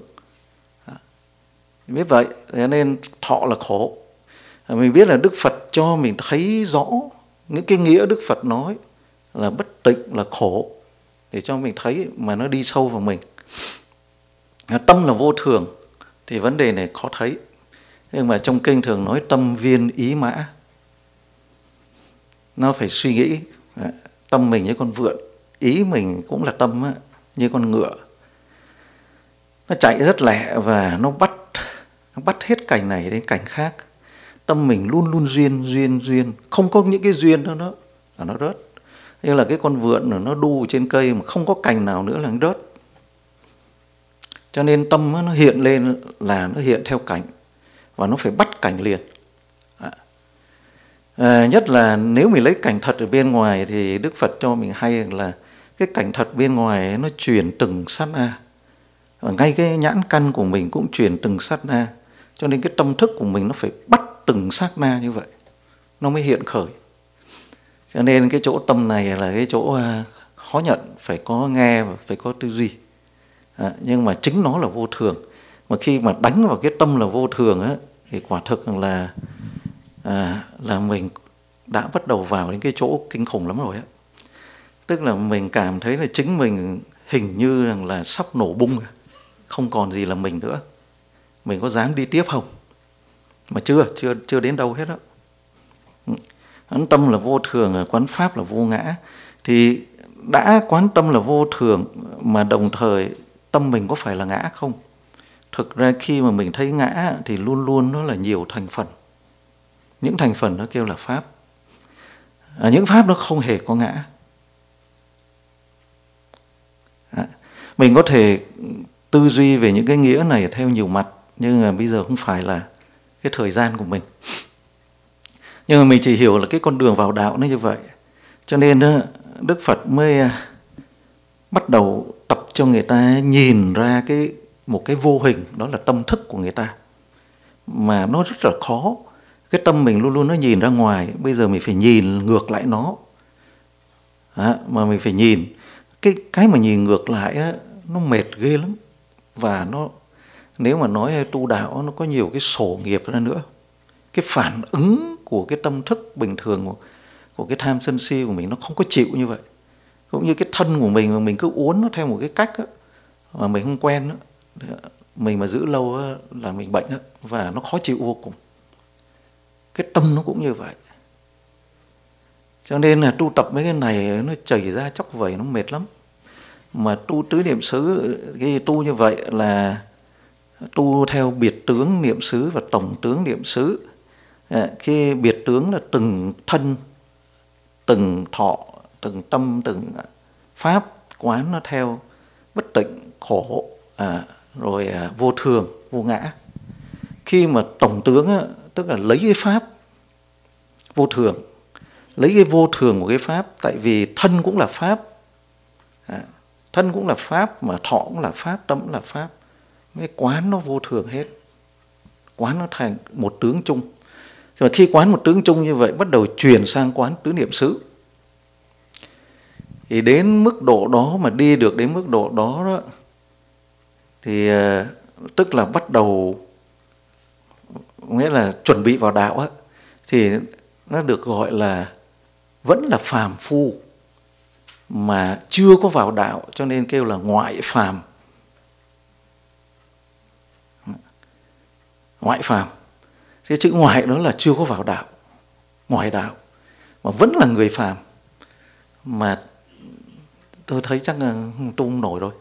Biết vậy, thế nên thọ là khổ. Mình biết là Đức Phật cho mình thấy rõ những cái nghĩa Đức Phật nói là bất tịnh, là khổ, để cho mình thấy mà nó đi sâu vào mình. Tâm là vô thường thì vấn đề này khó thấy, nhưng mà trong kinh thường nói tâm viên ý mã. Nó phải suy nghĩ. Tâm mình như con vượn, ý mình cũng là tâm á, như con ngựa. Nó chạy rất lẹ và nó bắt hết cảnh này đến cảnh khác. Tâm mình luôn luôn duyên, không có những cái duyên đó nữa là nó rớt. Như là cái con vượn nó đu trên cây mà không có cành nào nữa là nó rớt. Cho nên tâm nó hiện lên là nó hiện theo cảnh, và nó phải bắt cảnh liền. Nhất là nếu mình lấy cảnh thật ở bên ngoài thì Đức Phật cho mình hay là cái cảnh thật bên ngoài ấy, nó chuyển từng sát na. Và ngay cái nhãn căn của mình cũng chuyển từng sát na. Cho nên cái tâm thức của mình nó phải bắt từng sát na như vậy, nó mới hiện khởi. Cho nên cái chỗ tâm này là cái chỗ khó nhận, phải có nghe và phải có tư duy. Nhưng mà chính nó là vô thường. Mà khi mà đánh vào cái tâm là vô thường á, thì quả thực là mình đã bắt đầu vào đến cái chỗ kinh khủng lắm rồi á. Tức là mình cảm thấy là chính mình hình như là sắp nổ bung, không còn gì là mình nữa. Mình có dám đi tiếp không? Mà chưa đến đâu hết đó. Tâm là vô thường, quán pháp là vô ngã. Thì đã quán tâm là vô thường mà đồng thời tâm mình có phải là ngã không? Thực ra khi mà mình thấy ngã thì luôn luôn nó là nhiều thành phần. Những thành phần nó kêu là pháp. Những pháp nó không hề có ngã. Mình có thể tư duy về những cái nghĩa này theo nhiều mặt, nhưng mà bây giờ không phải là cái thời gian của mình. Nhưng mà mình chỉ hiểu là cái con đường vào đạo nó như vậy. Cho nên Đức Phật mới bắt đầu tập cho người ta nhìn ra một cái vô hình, đó là tâm thức của người ta. Mà nó rất là khó. Cái tâm mình luôn luôn nó nhìn ra ngoài, bây giờ mình phải nhìn ngược lại nó. Mà mình phải nhìn cái mà nhìn ngược lại á, nó mệt ghê lắm. Và nó, nếu mà nói tu đạo, nó có nhiều cái sổ nghiệp ra nữa. Cái phản ứng của cái tâm thức bình thường của cái tham sân si của mình nó không có chịu như vậy. Cũng như cái thân của mình mà mình cứ uốn nó theo một cái cách á, mà mình không quen á, mình mà giữ lâu á, là mình bệnh á, và nó khó chịu vô cùng. Cái tâm nó cũng như vậy. Cho nên là tu tập mấy cái này nó chảy ra chóc vẩy, nó mệt lắm. Mà tu tứ niệm xứ, cái tu như vậy là tu theo biệt tướng niệm xứ và tổng tướng niệm xứ. Khi biệt tướng là từng thân, từng thọ, từng tâm, từng pháp quán nó theo bất tịnh, khổ, rồi vô thường, vô ngã. Khi mà tổng tướng á, tức là lấy cái pháp vô thường, lấy cái vô thường của cái pháp, tại vì thân cũng là pháp, thân cũng là pháp, mà thọ cũng là pháp, tâm cũng là pháp. Cái quán nó vô thường hết, quán nó thành một tướng chung. Rồi khi quán một tướng chung như vậy, bắt đầu chuyển sang quán tứ niệm xứ. Thì đến mức độ đó, mà đi được đến mức độ đó, thì tức là bắt đầu, nghĩa là chuẩn bị vào đạo á, thì nó được gọi là vẫn là phàm phu mà chưa có vào đạo, cho nên kêu là ngoại phàm. Ngoại phàm. Cái chữ ngoại đó là chưa có vào đạo, ngoài đạo, mà vẫn là người phàm. Mà tôi thấy chắc là tu không nổi rồi.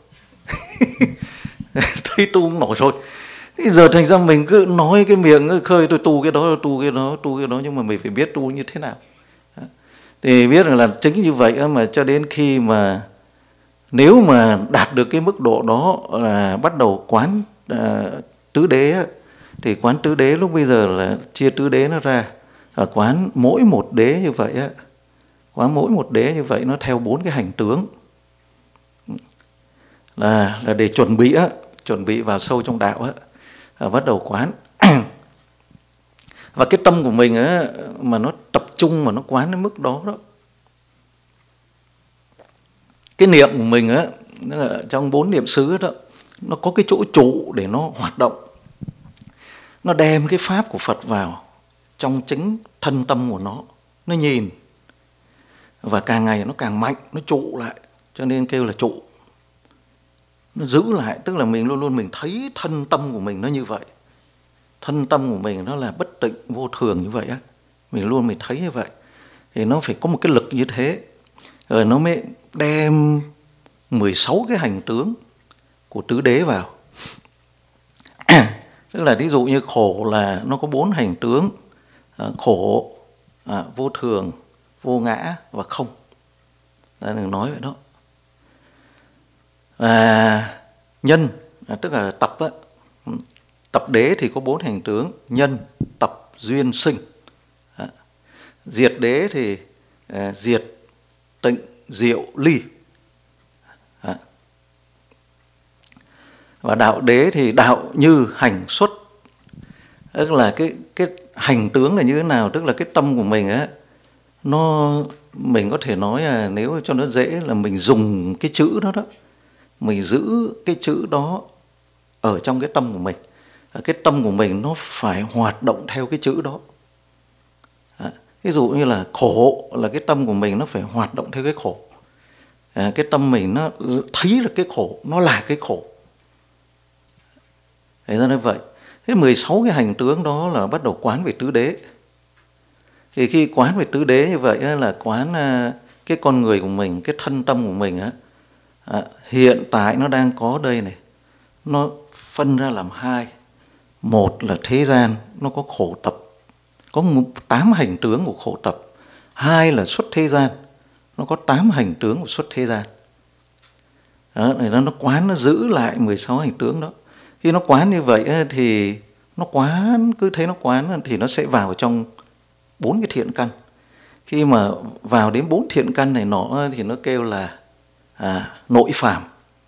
Thấy tu không nổi rồi. Thế giờ thành ra mình cứ nói cái miệng khơi tôi tu cái đó, tu cái đó, tu cái đó, nhưng mà mình phải biết tu như thế nào. Thì biết là chính như vậy mà cho đến khi mà nếu mà đạt được cái mức độ đó là bắt đầu quán tứ đế, thì quán tứ đế lúc bây giờ là chia tứ đế nó ra, quán mỗi một đế như vậy, Và mỗi một đế như vậy nó theo 4 cái hành tướng, là để chuẩn bị vào sâu trong đạo bắt đầu quán. Và cái tâm của mình mà nó tập trung mà nó quán đến mức đó, cái niệm của mình trong 4 niệm xứ đó, nó có cái chỗ trụ để nó hoạt động, nó đem cái pháp của Phật vào trong chính thân tâm của nó nhìn, và càng ngày nó càng mạnh, nó trụ lại, cho nên kêu là trụ. Nó giữ lại, tức là mình luôn luôn mình thấy thân tâm của mình nó như vậy, thân tâm của mình nó là bất tịnh vô thường như vậy á, mình thấy như vậy, thì nó phải có một cái lực như thế, rồi nó mới đem 16 cái hành tướng của tứ đế vào. Tức là ví dụ như khổ là nó có 4 hành tướng: khổ, vô thường, vô ngã và không. Đừng nói vậy đó. Nhân, tức là tập tập đế thì có 4 hành tướng: nhân, tập, duyên, sinh. Diệt đế thì diệt, tịnh, diệu, ly. Và đạo đế thì đạo, như, hành, xuất. Tức là cái hành tướng là như thế nào? Tức là cái tâm của mình mình có thể nói là nếu cho nó dễ là mình dùng cái chữ đó, mình giữ cái chữ đó ở trong cái tâm của mình. Cái tâm của mình nó phải hoạt động theo cái chữ đó. Ví dụ như là khổ là cái tâm của mình nó phải hoạt động theo cái khổ. Cái tâm mình nó thấy được cái khổ, nó là cái khổ. Thế ra như vậy. Thế 16 cái hành tướng đó là bắt đầu quán về tứ đế. Thì khi quán về tứ đế như vậy là quán cái con người của mình, cái thân tâm của mình hiện tại nó đang có đây này, nó phân ra làm 2. Một là thế gian, nó có khổ tập, có 8 hành tướng của khổ tập. 2 là xuất thế gian, nó có 8 hành tướng của xuất thế gian. Đó, nó quán, nó giữ lại 16 hành tướng đó. Khi nó quán như vậy thì nó quán, cứ thế nó quán thì nó sẽ vào trong 4 cái thiện căn. Khi mà vào đến 4 thiện căn này thì nó kêu là nội phàm.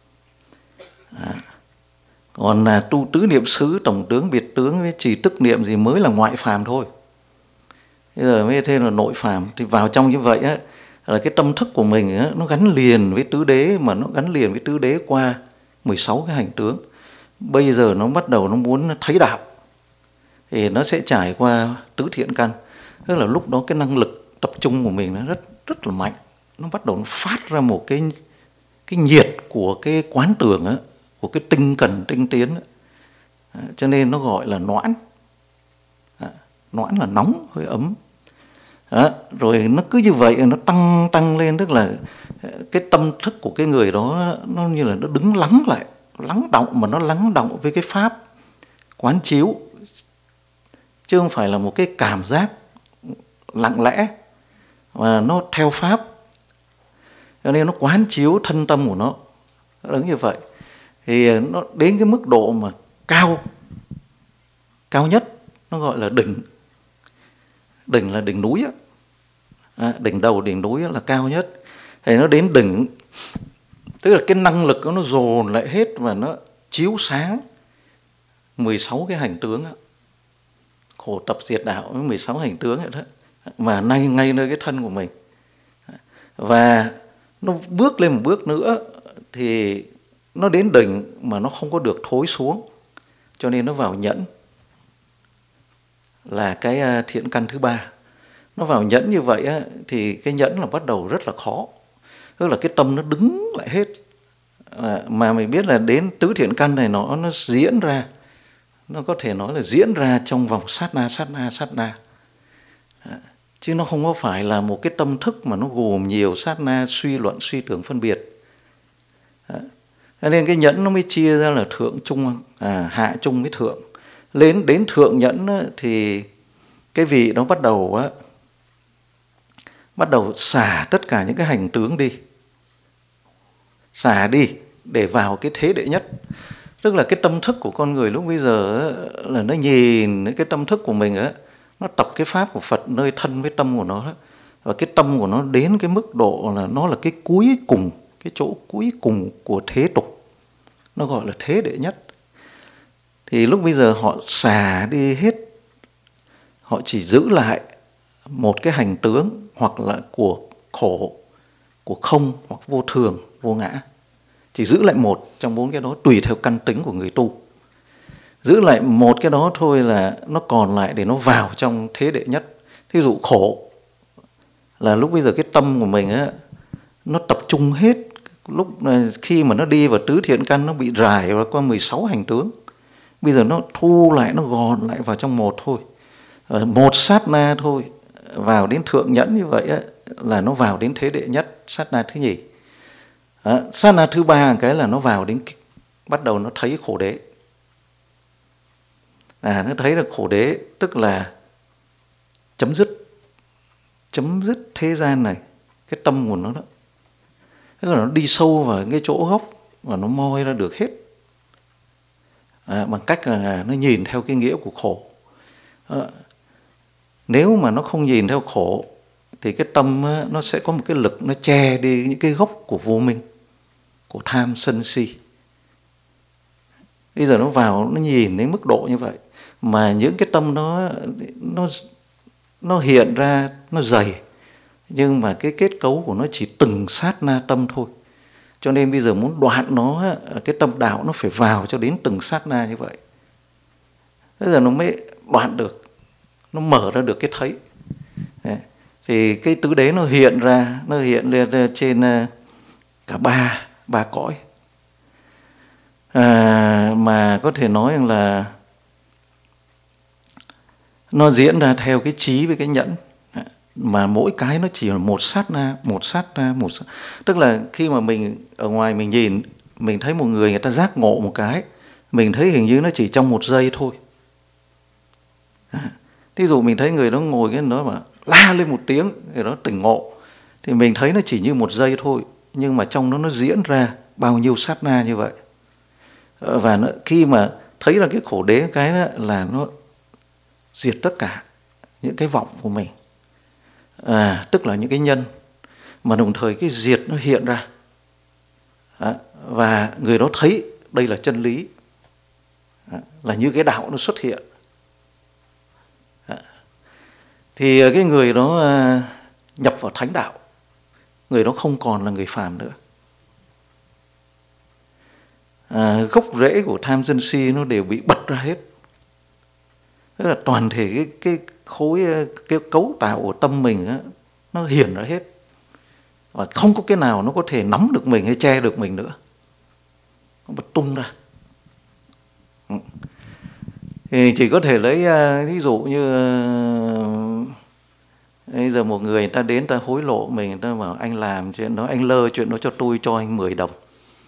Còn là tu tứ niệm xứ, tổng tướng, biệt tướng với trì tức niệm gì mới là ngoại phàm thôi. Bây giờ mới thêm là nội phàm. Thì vào trong như vậy là cái tâm thức của mình nó gắn liền với tứ đế, mà nó gắn liền với tứ đế qua 16 cái hành tướng. Bây giờ nó bắt đầu nó muốn thấy đạo thì nó sẽ trải qua tứ thiện căn. Tức là lúc đó cái năng lực tập trung của mình nó rất là mạnh. Nó bắt đầu nó phát ra một cái nhiệt của cái quán tưởng của cái tinh cần tinh tiến. Cho nên nó gọi là noãn. Noãn là nóng, hơi ấm. Rồi nó cứ như vậy nó tăng lên, tức là cái tâm thức của cái người đó nó như là nó đứng lắng lại, lắng động, mà nó lắng động với cái pháp quán chiếu, chứ không phải là một cái cảm giác lặng lẽ, mà nó theo pháp. Cho nên nó quán chiếu thân tâm của nó đứng như vậy, thì nó đến cái mức độ mà cao nhất, nó gọi là đỉnh. Đỉnh là đỉnh núi đỉnh đầu đỉnh núi là cao nhất. Thì nó đến đỉnh, tức là cái năng lực nó dồn lại hết và nó chiếu sáng 16 cái hành tướng khổ tập diệt đạo với 16 hành tướng vậy đó, mà ngay nơi cái thân của mình. Và nó bước lên một bước nữa thì nó đến đỉnh mà nó không có được thối xuống, cho nên nó vào nhẫn, là cái thiện căn thứ 3. Nó vào nhẫn như vậy thì cái nhẫn là bắt đầu rất là khó. Tức là cái tâm nó đứng lại hết. Mà mình biết là đến tứ thiện căn này nó diễn ra, nó có thể nói là diễn ra trong vòng sát na. Chứ nó không có phải là một cái tâm thức mà nó gồm nhiều sát na suy luận, suy tưởng, phân biệt. Nên cái nhẫn nó mới chia ra là thượng, trung, hạ, trung với thượng. Lên đến thượng nhẫn thì cái vị nó bắt đầu xả tất cả những cái hành tướng đi. Xả đi để vào cái thế đệ nhất. Tức là cái tâm thức của con người lúc bây giờ là nó nhìn cái tâm thức của mình nó tập cái pháp của Phật nơi thân với tâm của nó. và cái tâm của nó đến cái mức độ là nó là cái cuối cùng, cái chỗ cuối cùng của thế tục, nó gọi là thế đệ nhất. Thì lúc bây giờ họ xả đi hết, họ chỉ giữ lại một cái hành tướng hoặc là của khổ, của không, hoặc vô thường, vô ngã. Chỉ giữ lại một trong bốn cái đó tùy theo căn tính của người tu. Giữ lại một cái đó thôi là nó còn lại để nó vào trong thế đệ nhất. Thí dụ khổ là lúc bây giờ cái tâm của mình á, nó tập trung hết. Lúc khi mà nó đi vào tứ thiện căn, nó bị rải vào qua 16 hành tướng. Bây giờ nó thu lại, nó gòn lại vào trong một thôi. Một sát na thôi, vào đến thượng nhẫn như vậy á, là nó vào đến thế đệ nhất, sát na thứ nhì. Sát na thứ ba cái là nó vào đến, bắt đầu nó thấy khổ đế. Nó thấy được khổ đế, tức là chấm dứt thế gian này, cái tâm của nó đó. Tức là nó đi sâu vào cái chỗ gốc và nó moi ra được hết. Bằng cách là nó nhìn theo cái nghĩa của khổ. Nếu mà nó không nhìn theo khổ thì cái tâm nó sẽ có một cái lực nó che đi những cái gốc của vô minh, của tham sân si. Bây giờ nó vào, nó nhìn đến mức độ như vậy, mà những cái tâm nó hiện ra, nó dày, nhưng mà cái kết cấu của nó chỉ từng sát na tâm thôi. Cho nên bây giờ muốn đoạn nó, cái tâm đạo nó phải vào cho đến từng sát na như vậy. Bây giờ nó mới đoạn được, nó mở ra được cái thấy. Thì cái tứ đế nó hiện lên trên cả ba cõi. Mà có thể nói rằng là nó diễn ra theo cái trí với cái nhẫn, mà mỗi cái nó chỉ là một sát na. Tức là khi mà mình ở ngoài mình nhìn, mình thấy một người ta giác ngộ một cái, mình thấy hình như nó chỉ trong 1 giây thôi. Thí dụ mình thấy người đó ngồi cái nó mà la lên 1 tiếng, người đó tỉnh ngộ, thì mình thấy nó chỉ như 1 giây thôi, nhưng mà trong đó nó diễn ra bao nhiêu sát na như vậy. Và khi mà thấy là cái khổ đế cái đó là nó diệt tất cả những cái vọng của mình, tức là những cái nhân, mà đồng thời cái diệt nó hiện ra. Và người đó thấy đây là chân lý, là như cái đạo nó xuất hiện. Thì cái người đó nhập vào thánh đạo, người đó không còn là người phàm nữa. Gốc rễ của tham sân si nó đều bị bật ra hết. Tức là toàn thể cái khối, cái cấu tạo của tâm mình á, nó hiển ra hết. Và không có cái nào nó có thể nắm được mình hay che được mình nữa. Nó bật tung ra. Thì chỉ có thể lấy ví dụ như bây giờ một người ta đến, ta hối lộ mình, người ta bảo anh làm chuyện đó, anh lơ chuyện đó cho tôi, cho anh 10 đồng.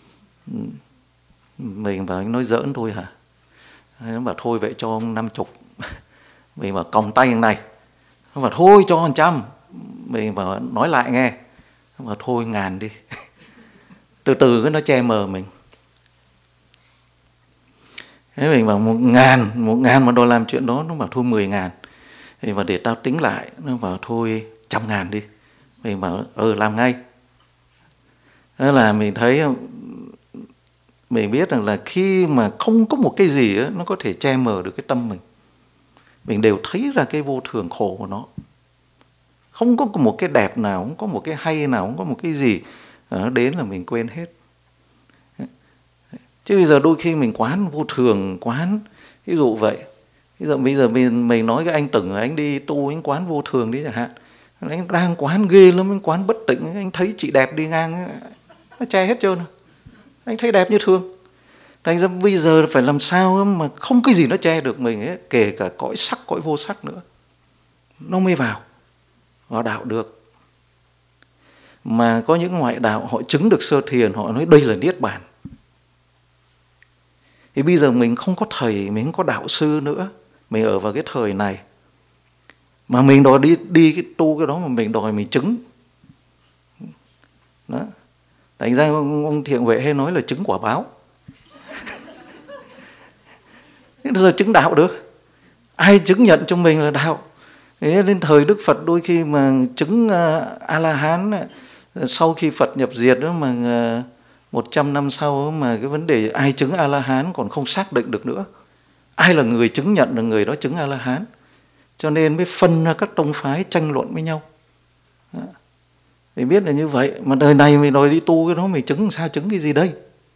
Mình bảo anh nói giỡn tôi hả? Nó bảo thôi vậy cho ông 50. Mình bảo còng tay thằng này. Nó bảo thôi cho 100. Mình bảo nói lại nghe. Nó bảo thôi 1000 đi. Từ từ nó che mờ mình. Thế mình bảo 1.000 mà đòi làm chuyện đó. Nó bảo thôi 10.000. Mình bảo để tao tính lại. Nó bảo thôi 100.000 đi. Mình bảo làm ngay. Thế là mình thấy, mình biết rằng là khi mà không có một cái gì đó, nó có thể che mờ được cái tâm mình đều thấy ra cái vô thường khổ của nó. Không có một cái đẹp nào, không có một cái hay nào, không có một cái gì nó đến là mình quên hết. Chứ bây giờ đôi khi mình quán vô thường, quán ví dụ vậy. Bây giờ mình nói cái anh Tửng, anh đi tu, anh quán vô thường đi chẳng hạn. Anh đang quán ghê lắm, anh quán bất tịnh, anh thấy chị đẹp đi ngang, nó che hết trơn. Anh thấy đẹp như thường. Thành ra bây giờ phải làm sao mà không cái gì nó che được mình ấy, kể cả cõi sắc, cõi vô sắc nữa. Nó mới vào đạo được. Mà có những ngoại đạo họ chứng được sơ thiền, họ nói đây là niết bàn. Thì bây giờ mình không có thầy, mình không có đạo sư nữa. Mình ở vào cái thời này mà mình đòi đi cái tu cái đó, mà mình đòi mình chứng. Đó. Thành ra ông Thiện Huệ hay nói là chứng quả báo. Thế giờ chứng đạo được. Ai chứng nhận cho mình là đạo? Thế đến thời Đức Phật đôi khi mà chứng A-la-hán, sau khi Phật nhập diệt đó mà 100 năm sau mà cái vấn đề ai chứng A-la-hán còn không xác định được nữa. Ai là người chứng nhận là người đó chứng A-la-hán. Cho nên mới phân ra các tông phái tranh luận với nhau. Mình biết là như vậy. Mà đời này mình đòi đi tu cái đó, mình chứng sao, chứng cái gì đây?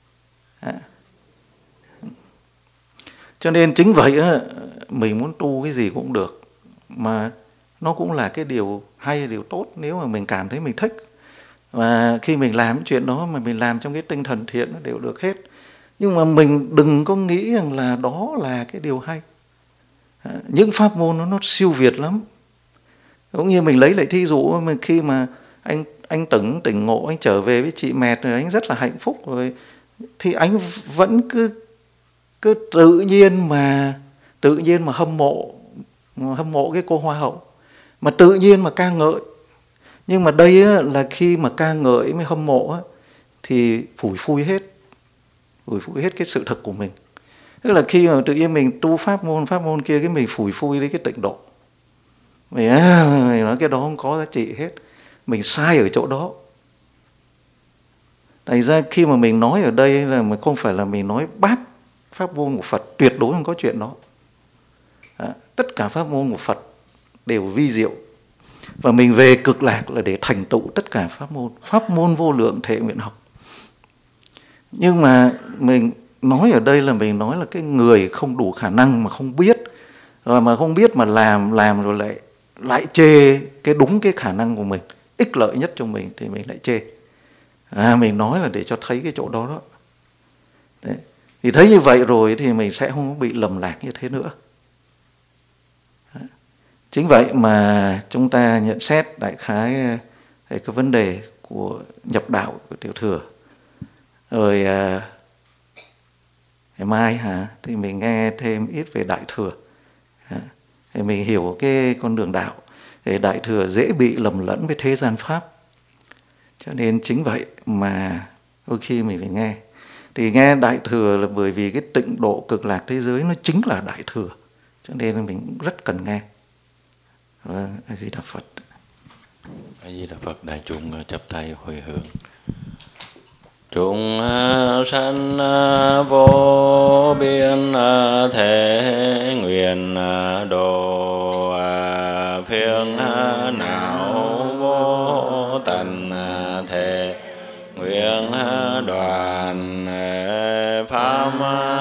Cho nên chính vậy mình muốn tu cái gì cũng được. Mà nó cũng là cái điều hay, điều tốt nếu mà mình cảm thấy mình thích. Và khi mình làm chuyện đó mà mình làm trong cái tinh thần thiện nó đều được hết. Nhưng mà mình đừng có nghĩ rằng là đó là cái điều hay. Những pháp môn nó siêu việt lắm. Cũng như mình lấy lại thí dụ mà khi mà anh Tửng tỉnh ngộ, anh trở về với chị Mẹt rồi, anh rất là hạnh phúc rồi, thì anh vẫn cứ tự nhiên mà hâm mộ cái cô hoa hậu, mà tự nhiên mà ca ngợi. Nhưng mà đây là khi mà ca ngợi mới hâm mộ thì phủi phui hết cái sự thật của mình. Tức là khi mà tự nhiên mình tu pháp môn kia, cái mình phủi phui đi cái tịnh độ. Mình nói cái đó không có giá trị hết. Mình sai ở chỗ đó. Thành ra khi mà mình nói ở đây là mà không phải là mình nói bác pháp môn của Phật, tuyệt đối không có chuyện đó. Tất cả pháp môn của Phật đều vi diệu. Và mình về cực lạc là để thành tựu tất cả pháp môn vô lượng thể nguyện học. Nhưng mà mình nói ở đây là mình nói là cái người không đủ khả năng mà không biết, rồi mà không biết mà làm rồi lại chê cái đúng cái khả năng của mình, ích lợi nhất cho mình thì mình lại chê. Mình nói là để cho thấy cái chỗ đó. Đấy. Thì thấy như vậy rồi thì mình sẽ không bị lầm lạc như thế nữa. Chính vậy mà chúng ta nhận xét đại khái cái vấn đề của nhập đạo của Tiểu Thừa. Rồi ngày mai thì mình nghe thêm ít về Đại Thừa. Thì mình hiểu cái con đường đạo. Để Đại Thừa dễ bị lầm lẫn với thế gian Pháp. Cho nên chính vậy mà đôi khi mình phải nghe. Thì nghe Đại Thừa là bởi vì cái tịnh độ cực lạc thế giới nó chính là Đại Thừa. Cho nên là mình rất cần nghe. Vâng, A Di Đà Phật. A Di Đà Phật. Đại chúng chắp tay hồi hướng. Chúng sanh vô biên thể nguyện độ phiền não vô tận thể nguyện đoàn pháp